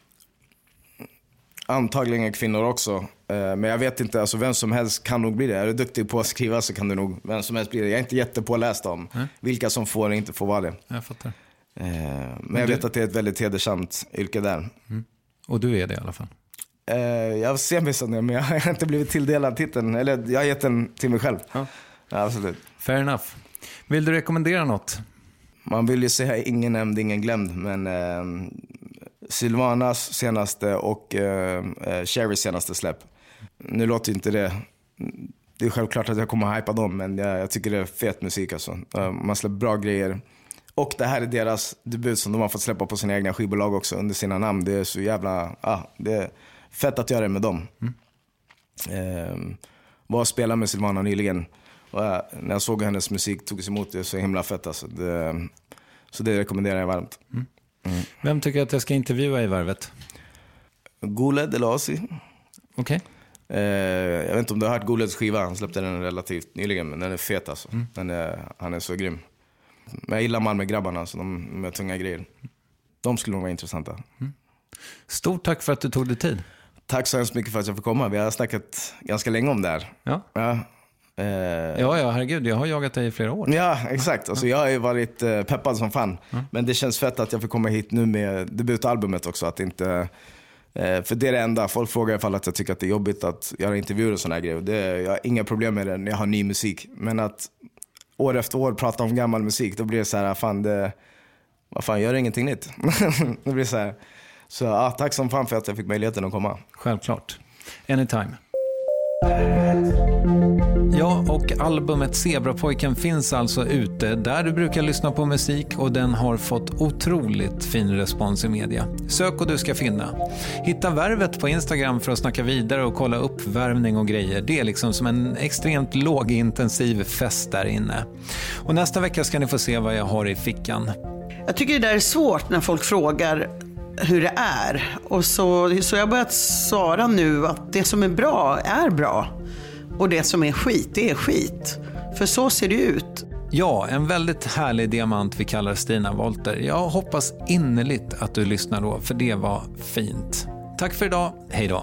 antagligen kvinnor också. Eh, men jag vet inte, alltså vem som helst kan nog bli det. Är du duktig på att skriva så kan du nog, vem som helst bli det. Jag är inte jättepåläst om mm. vilka som får och inte får vara det. Jag fattar. Eh, men jag vet att det är ett väldigt hedersamt yrke där. Mm. Och du är det i alla fall? Eh, jag ser mig som det, men jag har inte blivit tilldelad titeln. Eller jag har gett den till mig själv. Ja. Ja, absolut. Fair enough. Vill du rekommendera något? Man vill ju säga ingen nämnd, ingen glömd. Men eh, Silvanas senaste och eh, Cherrys senaste släpp. Nu låter inte det... Det är självklart att jag kommer att hypa dem, men jag, jag tycker det är fet musik alltså. Uh, man släpper bra grejer. Och det här är deras debut som de har fått släppa på sina egna skivbolag också under sina namn. Det är så jävla... Ah, det är fett att göra det med dem. Mm. Uh, var och spela med Silvana nyligen. Och, uh, när jag såg hennes musik togs emot det så himla fett alltså. Det, så det rekommenderar jag varmt. Mm. Mm. Vem tycker att jag ska intervjua i varvet? Gule Delasi. Okej. Okay. Uh, jag vet inte om du har hört Guleds skiva. Han släppte den relativt nyligen, men den är fet alltså. Mm. Den är, han är så grym. Men jag gillar man med grabbarna, så de med tunga grejer. De skulle nog vara intressanta. Mm. Stort tack för att du tog dig tid. Tack så hemskt mycket för att jag fick komma. Vi har snackat ganska länge om det här. Ja, ja, eh... ja, ja herregud. Jag har jagat dig i flera år. Ja, exakt. Alltså, jag har ju varit eh, peppad som fan. Mm. Men det känns fett att jag får komma hit nu med debutalbumet också. Att inte... För det är det enda. Folk frågar ifall att jag tycker att det är jobbigt att göra intervjuer och såna här grejer. Det är, jag har inga problem med det när jag har ny musik. Men att år efter år prata om gammal musik, då blir det så här, fan det, vad fan, gör det ingenting nytt? Det blir så här. Så ja, tack som fan för att jag fick möjligheten att komma. Självklart. Anytime. Ja, och albumet Zebrapojken finns alltså ute där du brukar lyssna på musik och den har fått otroligt fin respons i media. Sök och du ska finna. Hitta Värvet på Instagram för att snacka vidare och kolla upp värvning och grejer. Det är liksom som en extremt lågintensiv fest där inne. Och nästa vecka ska ni få se vad jag har i fickan. Jag tycker det där är svårt när folk frågar hur det är. Och så, så jag har börjat svara nu att det som är bra är bra. Och det som är skit, det är skit. För så ser det ut. Ja, en väldigt härlig diamant vi kallar Stina Wolter. Jag hoppas innerligt att du lyssnar då, för det var fint. Tack för idag, hej då.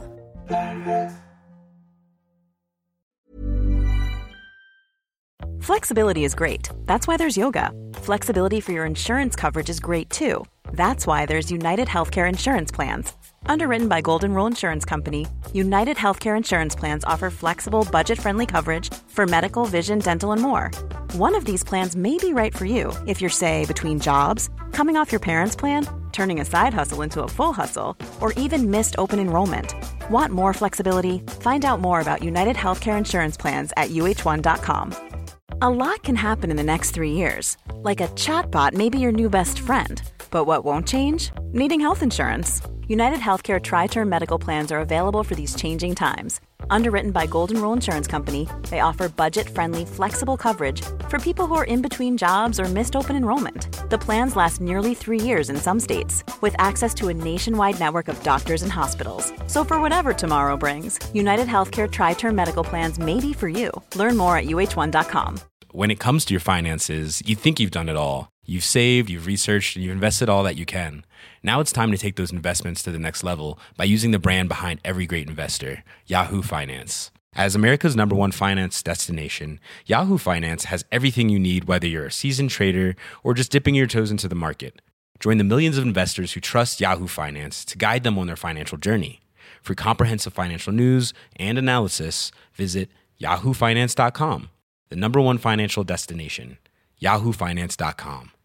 Flexibility is great. That's why there's yoga. Flexibility for your insurance coverage is great too. That's why there's United Healthcare Insurance Plans. Underwritten by Golden Rule Insurance Company, United Healthcare Insurance Plans offer flexible, budget-friendly coverage for medical, vision, dental, and more. One of these plans may be right for you if you're, say, between jobs, coming off your parents' plan, turning a side hustle into a full hustle, or even missed open enrollment. Want more flexibility? Find out more about United Healthcare Insurance Plans at U H one dot com. A lot can happen in the next three years. Like a chatbot may be your new best friend. But what won't change? Needing health insurance. United Healthcare Tri-Term Medical Plans are available for these changing times. Underwritten by Golden Rule Insurance Company, they offer budget-friendly, flexible coverage for people who are in between jobs or missed open enrollment. The plans last nearly three years in some states, with access to a nationwide network of doctors and hospitals. So for whatever tomorrow brings, United Healthcare Tri-Term Medical Plans may be for you. Learn more at U H one dot com. When it comes to your finances, you think you've done it all. You've saved, you've researched, and you've invested all that you can. Now it's time to take those investments to the next level by using the brand behind every great investor, Yahoo Finance. As America's number one finance destination, Yahoo Finance has everything you need, whether you're a seasoned trader or just dipping your toes into the market. Join the millions of investors who trust Yahoo Finance to guide them on their financial journey. For comprehensive financial news and analysis, visit yahoo finance dot com, the number one financial destination, yahoo finance dot com.